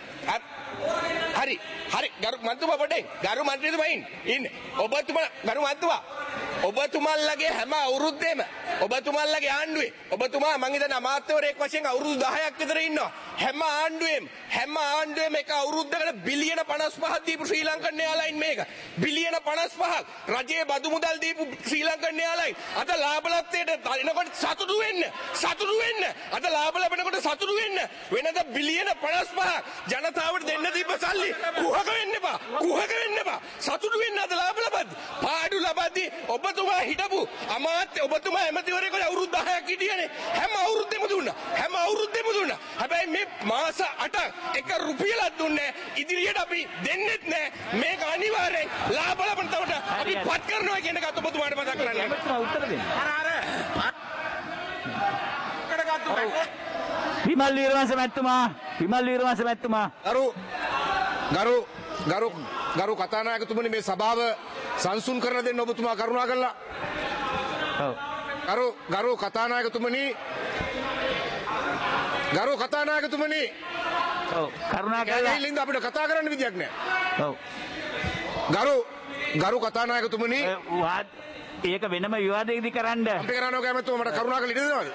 Speaker 5: හරි හරි ගරු මන්තුමා පොඩ්ඩෙන් ගරු මන්ත්‍රීතුමා ඉන්න ඔබතුමා ගරු මන්තුමා ඔබතුමාලගේ හැම අවුරුද්දේම ඔබතුමාලගේ ආණ්ඩුවේ ඔබතුමා මං හිතන අමාත්‍යවරයෙක් වශයෙන් අවුරුදු දහයක් විතර ඉන්නවා හැම ආණ්ඩුවෙම හැම ආණ්ඩුවෙම එක අවුරුද්දකට බිලියන පනස් පහක් දීපු ශ්‍රී ලංකන් එයාලයින් මේක බිලියන පනස් පහක් රජයේ බදු මුදල් දීපු ශ්‍රී ලංකන් එයාලයින් අද ලාභ ලබ්ධයට එනකොට සතුටු වෙන්න සතුටු වෙන්න අද ලාභ ලබනකොට සතුටු වෙන්න වෙනද බිලියන පනස් පහක් ජනතාවට දෙන්න දීප සල්ලි කුහක වෙන්න එපා කුහක වෙන්න එපා සතුටු වෙන්න අද ලාභ ලබද්දි පාඩු ලබද්දි ඔබතුමා හිටපු අමාත්‍ය ඔබතුමා ඇමතිවරයෙක් අවුරුදු දහයක් හිටියනේ හැම අවුරුද්දෙම දුන්නා හැම අවුරුද්දෙම දුන්නා හැබැයි මේ මාස අටක් එක රුපියලක් දුන්නේ ඉදිරියට අපි දෙන්නෙත් නෑ මේක අනිවාර්යෙන් ලාභ ලබන තවට අපි පත් කරනවා කියන එකත් ඔබතුමාට මතක් කරන්න
Speaker 2: ඇමතුමා උත්තර දෙන්න
Speaker 5: අර අර
Speaker 2: විමල් වීරවංශ මැතිතුමා විමල් වීරවංශ මැතිතුමා
Speaker 1: ගරු ගරු ගරු ගරු කතානායකතුමනි මේ සභාව සංසුන් කරන දෙන්න ඔබතුමා කරුණා කළා.
Speaker 2: ඔව්.
Speaker 1: ගරු ගරු කතානායකතුමනි ගරු කතානායකතුමනි
Speaker 2: ඔව් කරුණා කළා.
Speaker 1: කැලේලින්ද අපිට කතා කරන්න විදියක් නැහැ.
Speaker 2: ඔව්.
Speaker 1: ගරු ගරු කතානායකතුමනි
Speaker 2: වාද ඒක වෙනම විවාදයකදී කරන්න.
Speaker 1: අපි කරනවා කැමතුමා මට කරුණා කළ ඉඩ දෙනවද?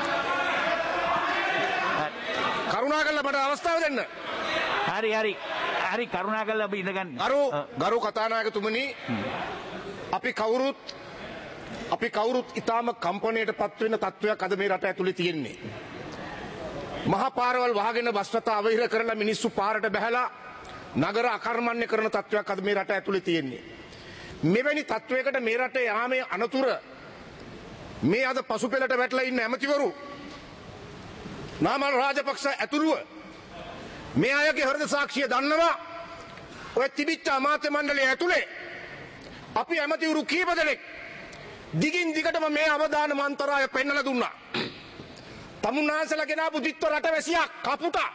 Speaker 1: කරුණා කළා මට අවස්ථාව දෙන්න.
Speaker 2: හරි හරි හරි කරුණා කළා අපි ඉඳගන්න.
Speaker 1: ගරු ගරු කතානායකතුමනි අපි කවුරුත්
Speaker 9: අපි කවුරුත් ඉතාම කම්පණයට පත්වෙන තත්ත්වයක් අද මේ රට ඇතුළේ තියෙන්නේ. මහා පාරවල් වහගෙන බස් රථ අවහිර කරලා මිනිස්සු පාරට බැහැලා නගර අකර්මණ්‍ය කරන තත්ත්වයක් අද මේ රට ඇතුළේ තියෙන්නේ. මෙවැනි තත්ත්වයකට මේ රටේ යාමේ අනතුර මේ අද පසුපෙළට වැටලා ඉන්න ඇමතිවරු නාමල් රාජපක්ෂ ඇතුළුව මේ අයගේ හෘද සාක්ෂිය දන්නවා. ඔය තිබිච්ච අමාත්‍ය මණ්ඩලය ඇතුලේ අපි ඇමතිවරු කීප දෙනෙක් දිගින් දිගටම මේ අවදාන මන්තරාය පෙන්නලා දුන්නා. තමුන්නාසලා ගෙනාපු දිත්ත රටවැසියා කපුටා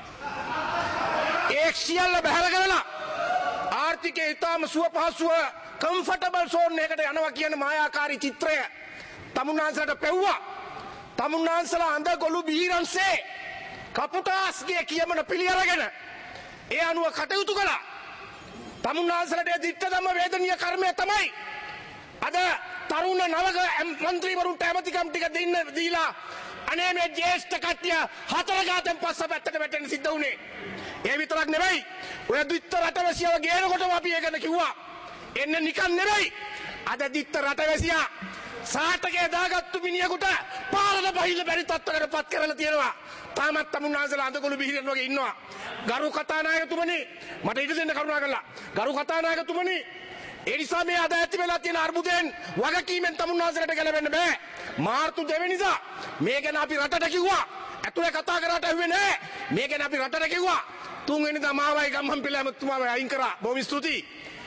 Speaker 9: ඒ සියල්ල බහැර කරලා ආර්ථිකයේ ඊටම සුව පහසුව කම්ෆර්ටබල් සෝන් එකකට යනවා කියන මායාකාරී චිත්‍රය තමුන්නාසලට පෙව්වා. තමුන්නාසලා අඳ ගොළු බීරන්සේ කපුටාස්ගේ කියමන පිළි අරගෙන ඒ අනුව කටයුතු කළා. තමුන්නාසලට දිත්ත ධම්ම වේදනීය කර්මය තමයි අද තරුණ නවක මන්ත්‍රීවරුන්ට ඇමතිකම් ටික දෙන්න දීලා අනේ මේ ජ්‍යෙෂ්ඨ කට්ටිය හතර ගාතෙන් පස්ස පැත්තට වැටෙන්න සිද්ධ වුණේ. ඒ විතරක් නෙවෙයි ඔය දිත්ත රටවැසියව ගේනකොටම අපි ඒකද කිව්වා එන්න නිකන් නෙවෙයි. අද දිත්ත රටවැසියා සාටකේ දාගත්තු මිනිහෙකුට පාරට බහින්න බැරි තත්ත්වයකට පත් කරලා තියෙනවා. තාමත් තමුන්නාසලා අඳගොළු බිහිරන් වගේ ඉන්නවා. ගරු කතානායකතුමනි මට ඉඩ දෙන්න කරුණා කරලා. ගරු කතානායකතුමනි ඒ නිසා මේ අද ඇති වෙලා තියෙන අර්බුදයෙන් වගකීමෙන් තමුන්නාසලට ගැලවෙන්න බෑ. මාර්තු දෙවෙනිදා මේ ගැන අපි රටට කිව්වා. ඇතුලේ කතා කරාට ඇහුවේ නෑ. මේ ගැන අපි රටට කිව්වා. තුන්වෙනිදා මාවයි ගම්හම්පිල ඇමතුමාව අයින් කරා. බොහොම ස්තුතියි.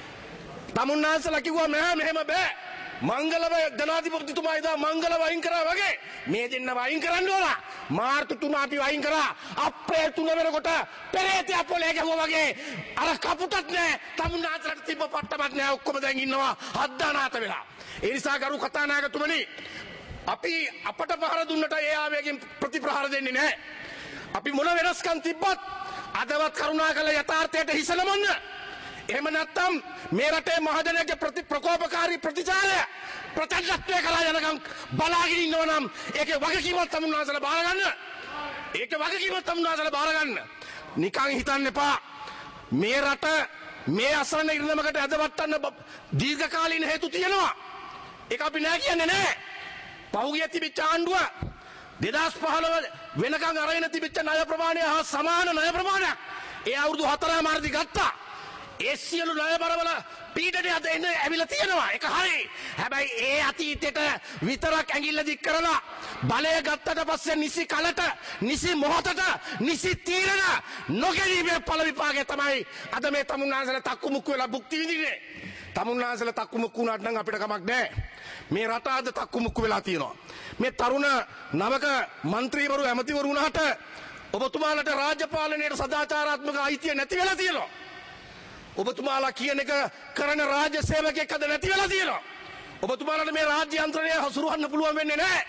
Speaker 9: තමුන්නාසලා කිව්වා මෙහෙම මෙහෙම බෑ. මංගලව ජනාධිපතිතුමා එදා මංගලව අයින් කරා වගේ මේ දෙන්නව අයින් කරන්න ඕන. මාර්තු තුන අපි අයින් කරා. අප්‍රේල් තුන වෙනකොට පෙරේතයා පොලේ ගැහුවා වගේ අර කපුටත් නෑ තමුන්නාසලට තිබ්බ පට්ටමත් නෑ. ඔක්කොම දැන් ඉන්නවා හද්දානාත වෙලා. ඒ නිසා ගරු කතානායකතුමනි අපි අපට පහර දුන්නට ඒ ආවේගෙන් ප්‍රතිප්‍රහාර දෙන්නේ නෑ. අපි මොන වෙනස්කම් තිබ්බත් අදවත් කරුණාකර යථාර්ථයට හිස නමන්න. එහෙම නැත්නම් මේ රටේ මහජනයාගේ ප්‍රති ප්‍රකෝපකාරී ප්‍රතිචාරය ප්‍රතිශක්තිය කරලා යනකම් බලාගෙන ඉන්නව නම් ඒකේ වගකීමක් තමුන්නාසලා බාර ගන්න. ඒකේ වගකීමක් තමුන්නාසලා බාර ගන්න. නිකන් හිතන්න එපා. මේ රට මේ අසරණ ඉරණමකට ඇදවට්ටන්න දීර්ඝකාලීන හේතු තියෙනවා. ඒක අපි නෑ කියන්නේ නෑ. පහුගිය තිබිච්ච ආණ්ඩුව දෙදාස් පහළොව වෙනකන් අරගෙන තිබිච්ච ණය ප්‍රමාණය හා සමාන ණය ප්‍රමාණයක් ඒ අවුරුදු හතරමාරදී ගත්තා. ඒ සියලු ණය බරවල පීඩනය අද එන්න ඇවිල්ලා තියෙනවා. ඒක හරි. හැබැයි ඒ අතීතයට විතරක් ඇඟිල්ල දික් කරලා බලය ගත්තට පස්සේ නිසි කලට, නිසි මොහොතට, නිසි තීරණ නොගැනීමේ පළ විපාකය තමයි අද මේ තමුන්නාසලා තක්කු මුක්කු වෙලා භුක්ති විඳින්නේ. තමුන්නාසලා තක්කු මුක්කු වුණාට නම් අපිට කමක් නැහැ. මේ රට අද තක්කු මුක්කු වෙලා තියෙනවා. මේ තරුණ නවක മന്ത്രിවරු ඇමතිවරු වුණාට ඔබතුමාලට රාජ්‍ය පාලනයේ සදාචාරාත්මක අයිතිය නැති වෙලා තියෙනවා. ඔබතුමාලා කියන එක කරන රාජ්‍ය සේවකයෙක් අද නැති වෙලා තියෙනවා. ඔබතුමාලට මේ රාජ්‍ය යන්ත්‍රණය හසුරවන්න පුළුවන් වෙන්නේ නැහැ.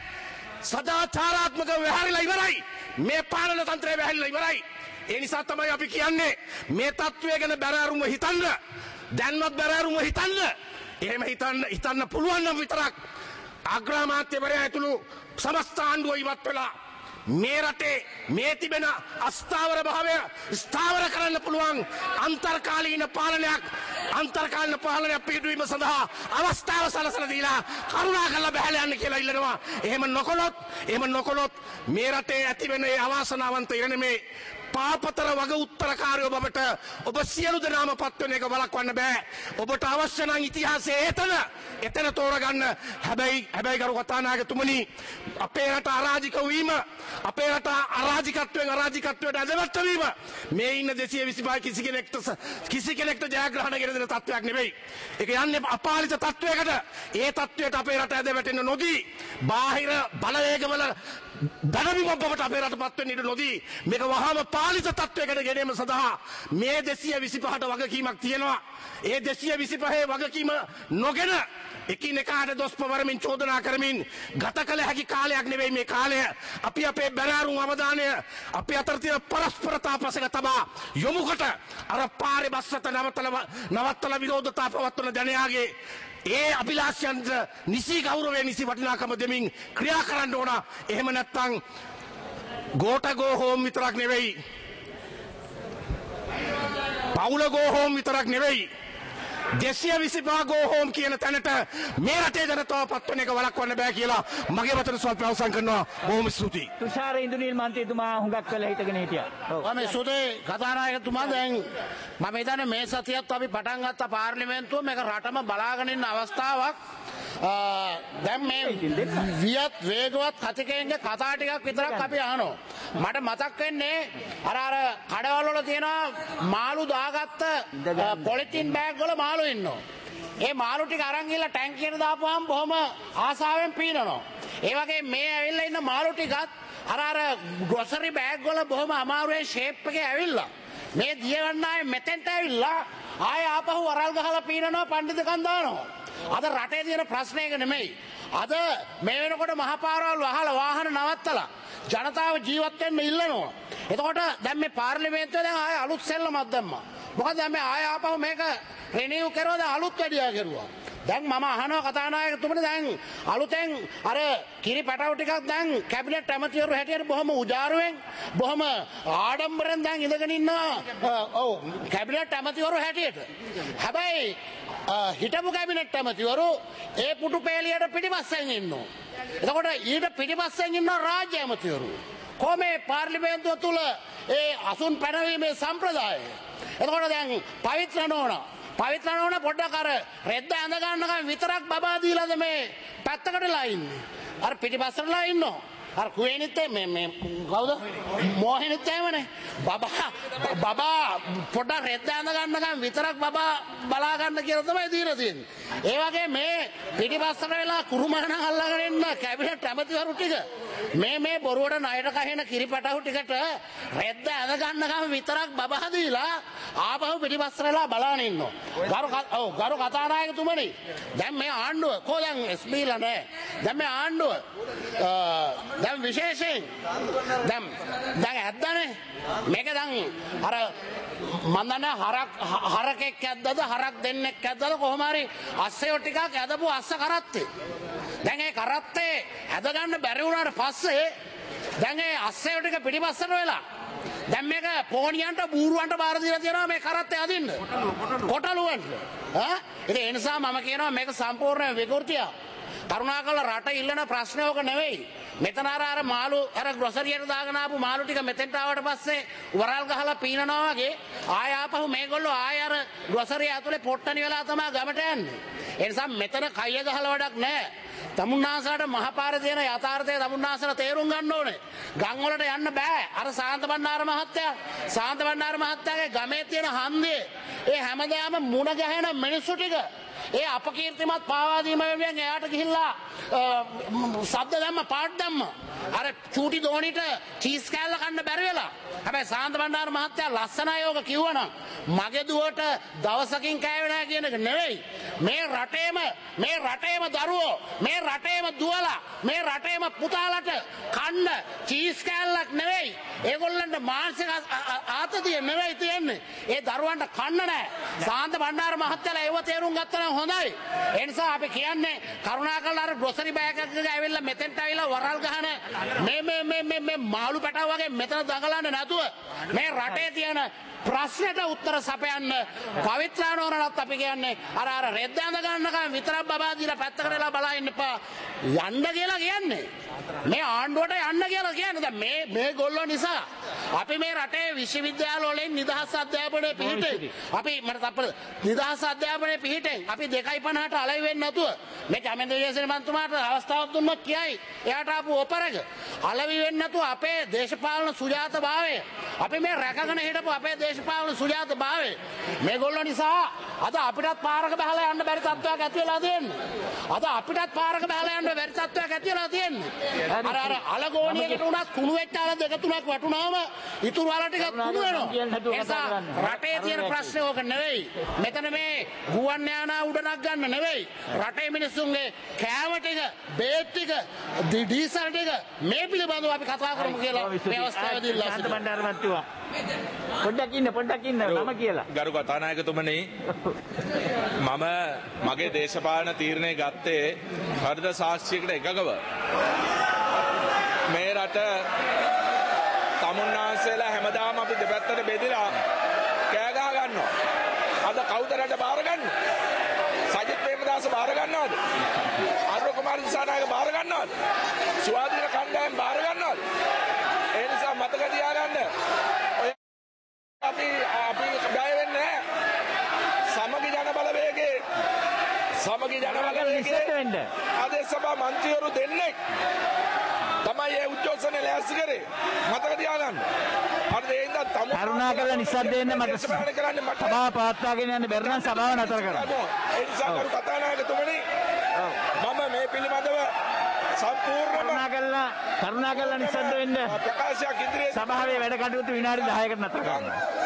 Speaker 9: සදාචාරාත්මක වැහැරිලා ඉවරයි. මේ පාලන තන්ත්‍රය වැහැරිලා ඉවරයි. ඒ නිසා තමයි අපි කියන්නේ මේ තත්වය ගැන බැරෑරුම්ව හිතන්න. දැන්වත් බැරෑරුම්ව හිතන්න. එහෙම හිතන්න හිතන්න පුළුවන් නම් විතරක් අග්‍රාමාත්‍යවරයා ඇතුළු සමස්ත ආණ්ඩුව ඉවත් වෙලා මේ රටේ මේ තිබෙන අස්ථාවර භාවය ස්ථාවර කරන්න පුළුවන් අන්තර්කාලීන පාලනයක් අන්තර්කාලීන පාලනයක් පිටවීම සඳහා අවස්ථාව සලසලා දීලා කරුණාකරලා බහැලා යන්න කියලා ඉල්ලනවා. එහෙම නොකළොත් එහෙම නොකළොත් මේ රටේ ඇතිවෙන ඒ අවාසනාවන්ත ඉරණමේ පාපතර වග උත්තරකාරයෝ බවට ඔබ සියලු දෙනාම පත්වෙන එක වළක්වන්න බෑ. ඔබට අවශ්‍ය නම් ඉතිහාසයේ එතන එතන තෝරගන්න. හැබැයි හැබැයි ගරු කතානායකතුමනි අපේ රට අරාජික වීම අපේ රට අරාජිකත්වයෙන් අරාජිකත්වයට ඇදවට්ට වීම මේ ඉන්න දෙසිය විසිපහ කිසි කෙනෙක්ට කිසි කෙනෙක්ට ජයග්‍රහණ ගෙන දෙන තත්වයක් නෙවෙයි. ඒක යන්නේ අපාලිත තත්වයකට. ඒ තත්වයට අපේ රට ඇදවැටෙන්න නොදී බාහිර බලවේගවල ධනවිම බවට අපේ රටපත් වෙන්න ඉඩ නොදී මේක වහාම පාලිත තත්වයකට ගෙනීම සඳහා මේ දෙසිය විසිපහට වගකීමක් තියෙනවා. ඒ දෙසිය විසිපහේ වගකීම නොගෙන එකිනෙකාට දොස් පවරමින් චෝදනා කරමින් ගත කළ හැකි කාලයක් නෙවෙයි මේ කාලය. අපි අපේ බැරෑරුම් අවධානය අපි අතර තියෙන පරස්පරතා පසක තබා යොමුකොට අර පාරේ බස්සත නවත්තලා නවත්තලා විරෝධතා පවත්වන ජනයාගේ ඒ අභිලාෂයන්ට නිසි ගෞරවය නිසි වටිනාකම දෙමින් ක්‍රියා කරන්න ඕන. එහෙම නැත්නම් ගෝට ගෝ හෝම් විතරක් නෙවෙයි පවුල ගෝ හෝම් විතරක් නෙවෙයි දෙසිය විසිපහ ගෝ හෝම් කියන තැනට මේ රටේ ජනතාව පත්වන එක වළක්වන්න බෑ කියලා මගේ වචන ස්වල්ප අවසන් කරනවා. බොහොම ස්තුතියි.
Speaker 2: තුෂාර ඉන්දුනිල් මන්ත්‍රීතුමා හුඟක් වෙලා හිටගෙන හිටියා. ඔව්.
Speaker 7: මම ස්තුතියි කතානායකතුමා. දැන් මම හිතන්නේ මේ සතියත් අපි පටන් ගත්ත පාර්ලිමේන්තුව මේක රටම බලාගෙන ඉන්න අවස්ථාවක්. දැන් මේ වියත් වේගවත් කතිකයන්ගේ කතා ටිකක් විතරක් අපි අහනවා. මට මතක් වෙන්නේ අර අර කඩවල වල තියෙන මාළු දාගත්ත පොලිතින් බෑග් වල මාළු ඉන්නවා. ඒ මාළු ටික අරන් ගිහලා ටැංකියට දාපුවාම බොහොම ආසාවෙන් පීනනවා. ඒ වගේ මේ ඇවිල්ලා ඉන්න මාළු ටිකත් අර අර ග්‍රොසරි බෑග් වල බොහොම අමාරුවේ ෂේප් එකේ ඇවිල්ලා මේ දියවන්නායේ මෙතෙන්ට ඇවිල්ලා ආය ආපහු වරල් ගහලා පීනනවා පඬිතුකම් දානවා. අද රටේ තියෙන ප්‍රශ්නේ එක නෙමෙයි. අද මේ වෙනකොට මහපාරවල් වහලා වාහන නවත්තලා ජනතාව ජීවත් වෙන්න ඉල්ලනවා. එතකොට දැන් මේ පාර්ලිමේන්තුවේ දැන් ආය අලුත් සෙල්ලමක් දැම්මා. මොකද දැන් මේ ආය ආපහු මේක රිනිව් කරනවා දැන් අලුත් වැඩියා කරුවා. දැන් මම අහනවා කතානායකතුමනි දැන් අලුතෙන් අර කිරි පැටව ටිකක් දැන් කැබිනට් ඇමතිවරු හැටියට බොහොම උජාරුවෙන් බොහොම ආඩම්බරෙන් දැන් ඉඳගෙන ඉන්නවා. ඔව් කැබිනට් ඇමතිවරු හැටියට. හැබැයි හිටපු කැබිනට් ඇමතිවරු ඒ පුටු පේලියට පිටිපස්සෙන් ඉන්නවා. එතකොට ඊට පිටිපස්සෙන් ඉන්න රාජ්‍ය ඇමතිවරු කොහොමේ පාර්ලිමේන්තුව තුල ඒ අසුන් පැනවීමේ සම්ප්‍රදාය. එතකොට දැන් පවිත්‍ර නෝන පවිත්‍ර නෝන පොඩ්ඩක් අර රෙද්ද ඇඳ ගන්නකම් විතරක් බබා දීලාද මේ පැත්තකටලා ඉන්නේ. අර පිටිපස්සටලා ඉන්නවා. අර කුවේනිත් මේ මේ කවුද මොහිනිත් එහෙමනේ. බබා බබා පොඩ්ඩක් රෙද්ද ඇඳ ගන්නකම් විතරක් බබා බලා ගන්න කියලා තමයි දීලා තියෙන්නේ. ඒ වගේ මේ පිටිපස්සට වෙලා කුරුමහන අල්ලගෙන ඉන්න කැබිනට් ඇමතිවරු ටික මේ මේ බොරුවට ණයට කහින කිරිපටහු ටිකට රෙද්ද ඇඳ ගන්නකම් විතරක් බබා දීලා ආපහු පිටිපස්සට වෙලා බලාගෙන ඉන්නවා. ගරු ඔව් ගරු කතානායකතුමනි දැන් මේ ආණ්ඩුව කො දැන් එස් බීලා නැහැ. දැන් මේ ආණ්ඩුව දැන් විශේෂයෙන් දැන් දැන් ඇද්දනේ මේක දැන් අර මන්දන හරක් හරකෙක් ඇද්දද හරක් දෙන්නෙක් ඇද්දද කොහොම හරි අස්සයෝ ටිකක් ඇදපු අස්ස කරත්තේ. දැන් ඒ කරත්තේ ඇද ගන්න බැරි වුණාට පස්සේ දැන් ඒ අස්සයෝ ටික පිටිපස්සට වෙලා දැන් මේක පෝනියන්ට බූරුවන්ට බාර දීලා තියෙනවා මේ කරත්තේ අදින්න. කොටලුවන්ට. ඈ ඉතින් ඒ නිසා මම කියනවා මේක සම්පූර්ණ විකෘතියක්. කරුණාකරලා රට ඉල්ලන ප්‍රශ්නේ ඕක නෙවෙයි. මෙතන අර අර මාළු අර ග්‍රොසරියට දාගෙන ආපු මාළු ටික මෙතෙන්ට ආවට පස්සේ වරල් ගහලා පීනනවා වගේ ආය ආපහු මේගොල්ලෝ ආය අර ග්‍රොසරිය ඇතුලේ පොට්ටනි වෙලා තමයි ගමට යන්නේ. ඒ නිසා මෙතන කය ගහලා වැඩක් නැහැ. තමුන්නාසලට මහපාරේ තියෙන යථාර්ථය තමුන්නාසල තේරුම් ගන්න ඕනේ. ගම් වලට යන්න බෑ. අර සාන්ත බණ්ඩාර මහත්තයා සාන්ත බණ්ඩාර මහත්තයාගේ ගමේ තියෙන හන්දියේ ඒ හැමදාම මුණ ගැහෙන මිනිස්සු ටික ඒ අපකීර්තිමත් පාවා දීම වෙනුවෙන් එයාට ගිහිල්ලා ශබ්ද දැම්ම පාට දැම්ම. අර චූටි දෝනිට චීස් කෑල්ල කන්න බැරි වෙලා. හැබැයි සාන්ත බණ්ඩාර මහත්තයා ලස්සනයි ඕක කිව්වනම් මගේ දුවට දවසකින් කෑවේ නැහැ කියන එක නෙවෙයි. මේ රටේම මේ රටේම දරුවෝ මේ රටේම දුවලා මේ රටේම පුතාලට කන්න චීස් කෑල්ලක් නෙවෙයි. ඒගොල්ලන්ට මානසික ආතතිය නෙවෙයි තියෙන්නේ. ඒ දරුවන්ට කන්න නැහැ. සාන්ත බණ්ඩාර මහත්තයාලා ඒව තේරුම් ගත්තා නම් හොඳයි. ඒ නිසා අපි කියන්නේ කරුණාකරලා අර ග්‍රොසරි බෑග් එකක ඇවිල්ලා මෙතෙන්ට ඇවිල්ලා වරල් ගහන මේ මේ මේ මේ මේ මාළු පැටව වගේ මෙතන දඟලන්නේ නැතුව මේ රටේ තියෙන ප්‍රශ්නෙට උත්තර සපයන්න පවිත්‍රානෝරණත් අපි කියන්නේ අර අර රෙද්ද ඇඳ ගන්නකම් විතරක් බබා දීලා පැත්තකට වෙලා බලා ඉන්න එපා. යන්න කියලා කියන්නේ මේ ආණ්ඩුවට යන්න කියලා කියන්නේ. දැන් මේ මේ ගොල්ලෝ නිසා අපි මේ රටේ විශ්වවිද්‍යාල වලින් නිදහස් අධ්‍යාපනයේ පිහිටෙන් අපි මට තප්පර නිදහස් අධ්‍යාපනයේ පිහිටෙන් අපි දෙකයි පනහට අලෙවි වෙන්නේ නැතුව මේ කැමෙන්ද විජේසේන මන්තුමාට අවස්ථාවක් දුන්නොත් කියයි එයාට ආපු ඔපරක අලෙවි වෙන්නේ නැතුව අපේ දේශපාලන සුජාතභාවය අපි මේ රැකගෙන හිටපු අපේ දේශපාලන සුජාතභාවය මේගොල්ලෝ නිසා අද අපිටත් පාරක බහලා යන්න බැරි තත්ත්වයක් ඇති වෙලා තියෙන්නේ. අද අපිටත් පාරක බහලා යන්න බැරි තත්ත්වයක් ඇති වෙලා තියෙන්නේ. අර අර අලගෝණියකට උනත් කුණු වෙච්ච අල දෙක තුනක් වටුනාම ඉතුරු අල ටික කුණු වෙනවා. ඒ නිසා රටේ තියෙන ප්‍රශ්නේ ඕක නෙවෙයි. මෙතන මේ ගුවන් යානා උඩනක් ගන්න නෙවෙයි. රටේ මිනිස්සුන්ගේ කෑම ටික, බේත් ටික, ඩීසල් ටික මේ පිළිබඳව අපි කතා කරමු කියලා මේ අවස්ථාවේදී ඉල්ලා සිටිනවා.
Speaker 2: පොඩ්ඩක් ඉන්න පොඩ්ඩක් ඉන්න මම කියලා.
Speaker 3: ගරු කතානායකතුමනි මම මගේ දේශපාලන තීරණය ගත්තේ හෘද සාක්ෂියකට එකගව. මේ රට තමුන්නාන්සේලා හැමදාම අපි දෙපැත්තට බෙදලා කෑ ගහ ගන්නවා.
Speaker 9: අද කවුද රට බාරගන්නේ? සජිත් ප්‍රේමදාස බාර ගන්නවද? අනුර කුමාර දිසානායක බාර ගන්නවද? ස්වාධීන කණ්ඩායම් බාර ගන්නවද? ඒ නිසා මතක තියාගන්න. ඔය අපි අපි බය වෙන්නේ නැහැ. සමගි ජන බලවේගයේ සමගි ජන බලවේගයේ ආදේශ සභා මන්ත්‍රීවරු දෙන්නෙක් තමයි ඒ උද්ඝෝෂණය ලෑස්ති කරේ. මතක තියාගන්න. අර දෙයින්ද තම
Speaker 2: කරුණාකරලා නිස්සද්ද වෙන්න මට සභාව පවත්වාගෙන යන්න බැරි නම් සභාව නතර කරන්න.
Speaker 9: ඒ නිසා කරු කතානායකතුමනි මම මේ පිළිබඳව සම්පූර්ණ
Speaker 2: කරුණාකරලා කරුණාකරලා නිස්සද්ද වෙන්න
Speaker 9: ප්‍රකාශයක් ඉදිරියේ
Speaker 2: සභාවේ වැඩ කටයුතු විනාඩි දහයකට නතර කරන්න.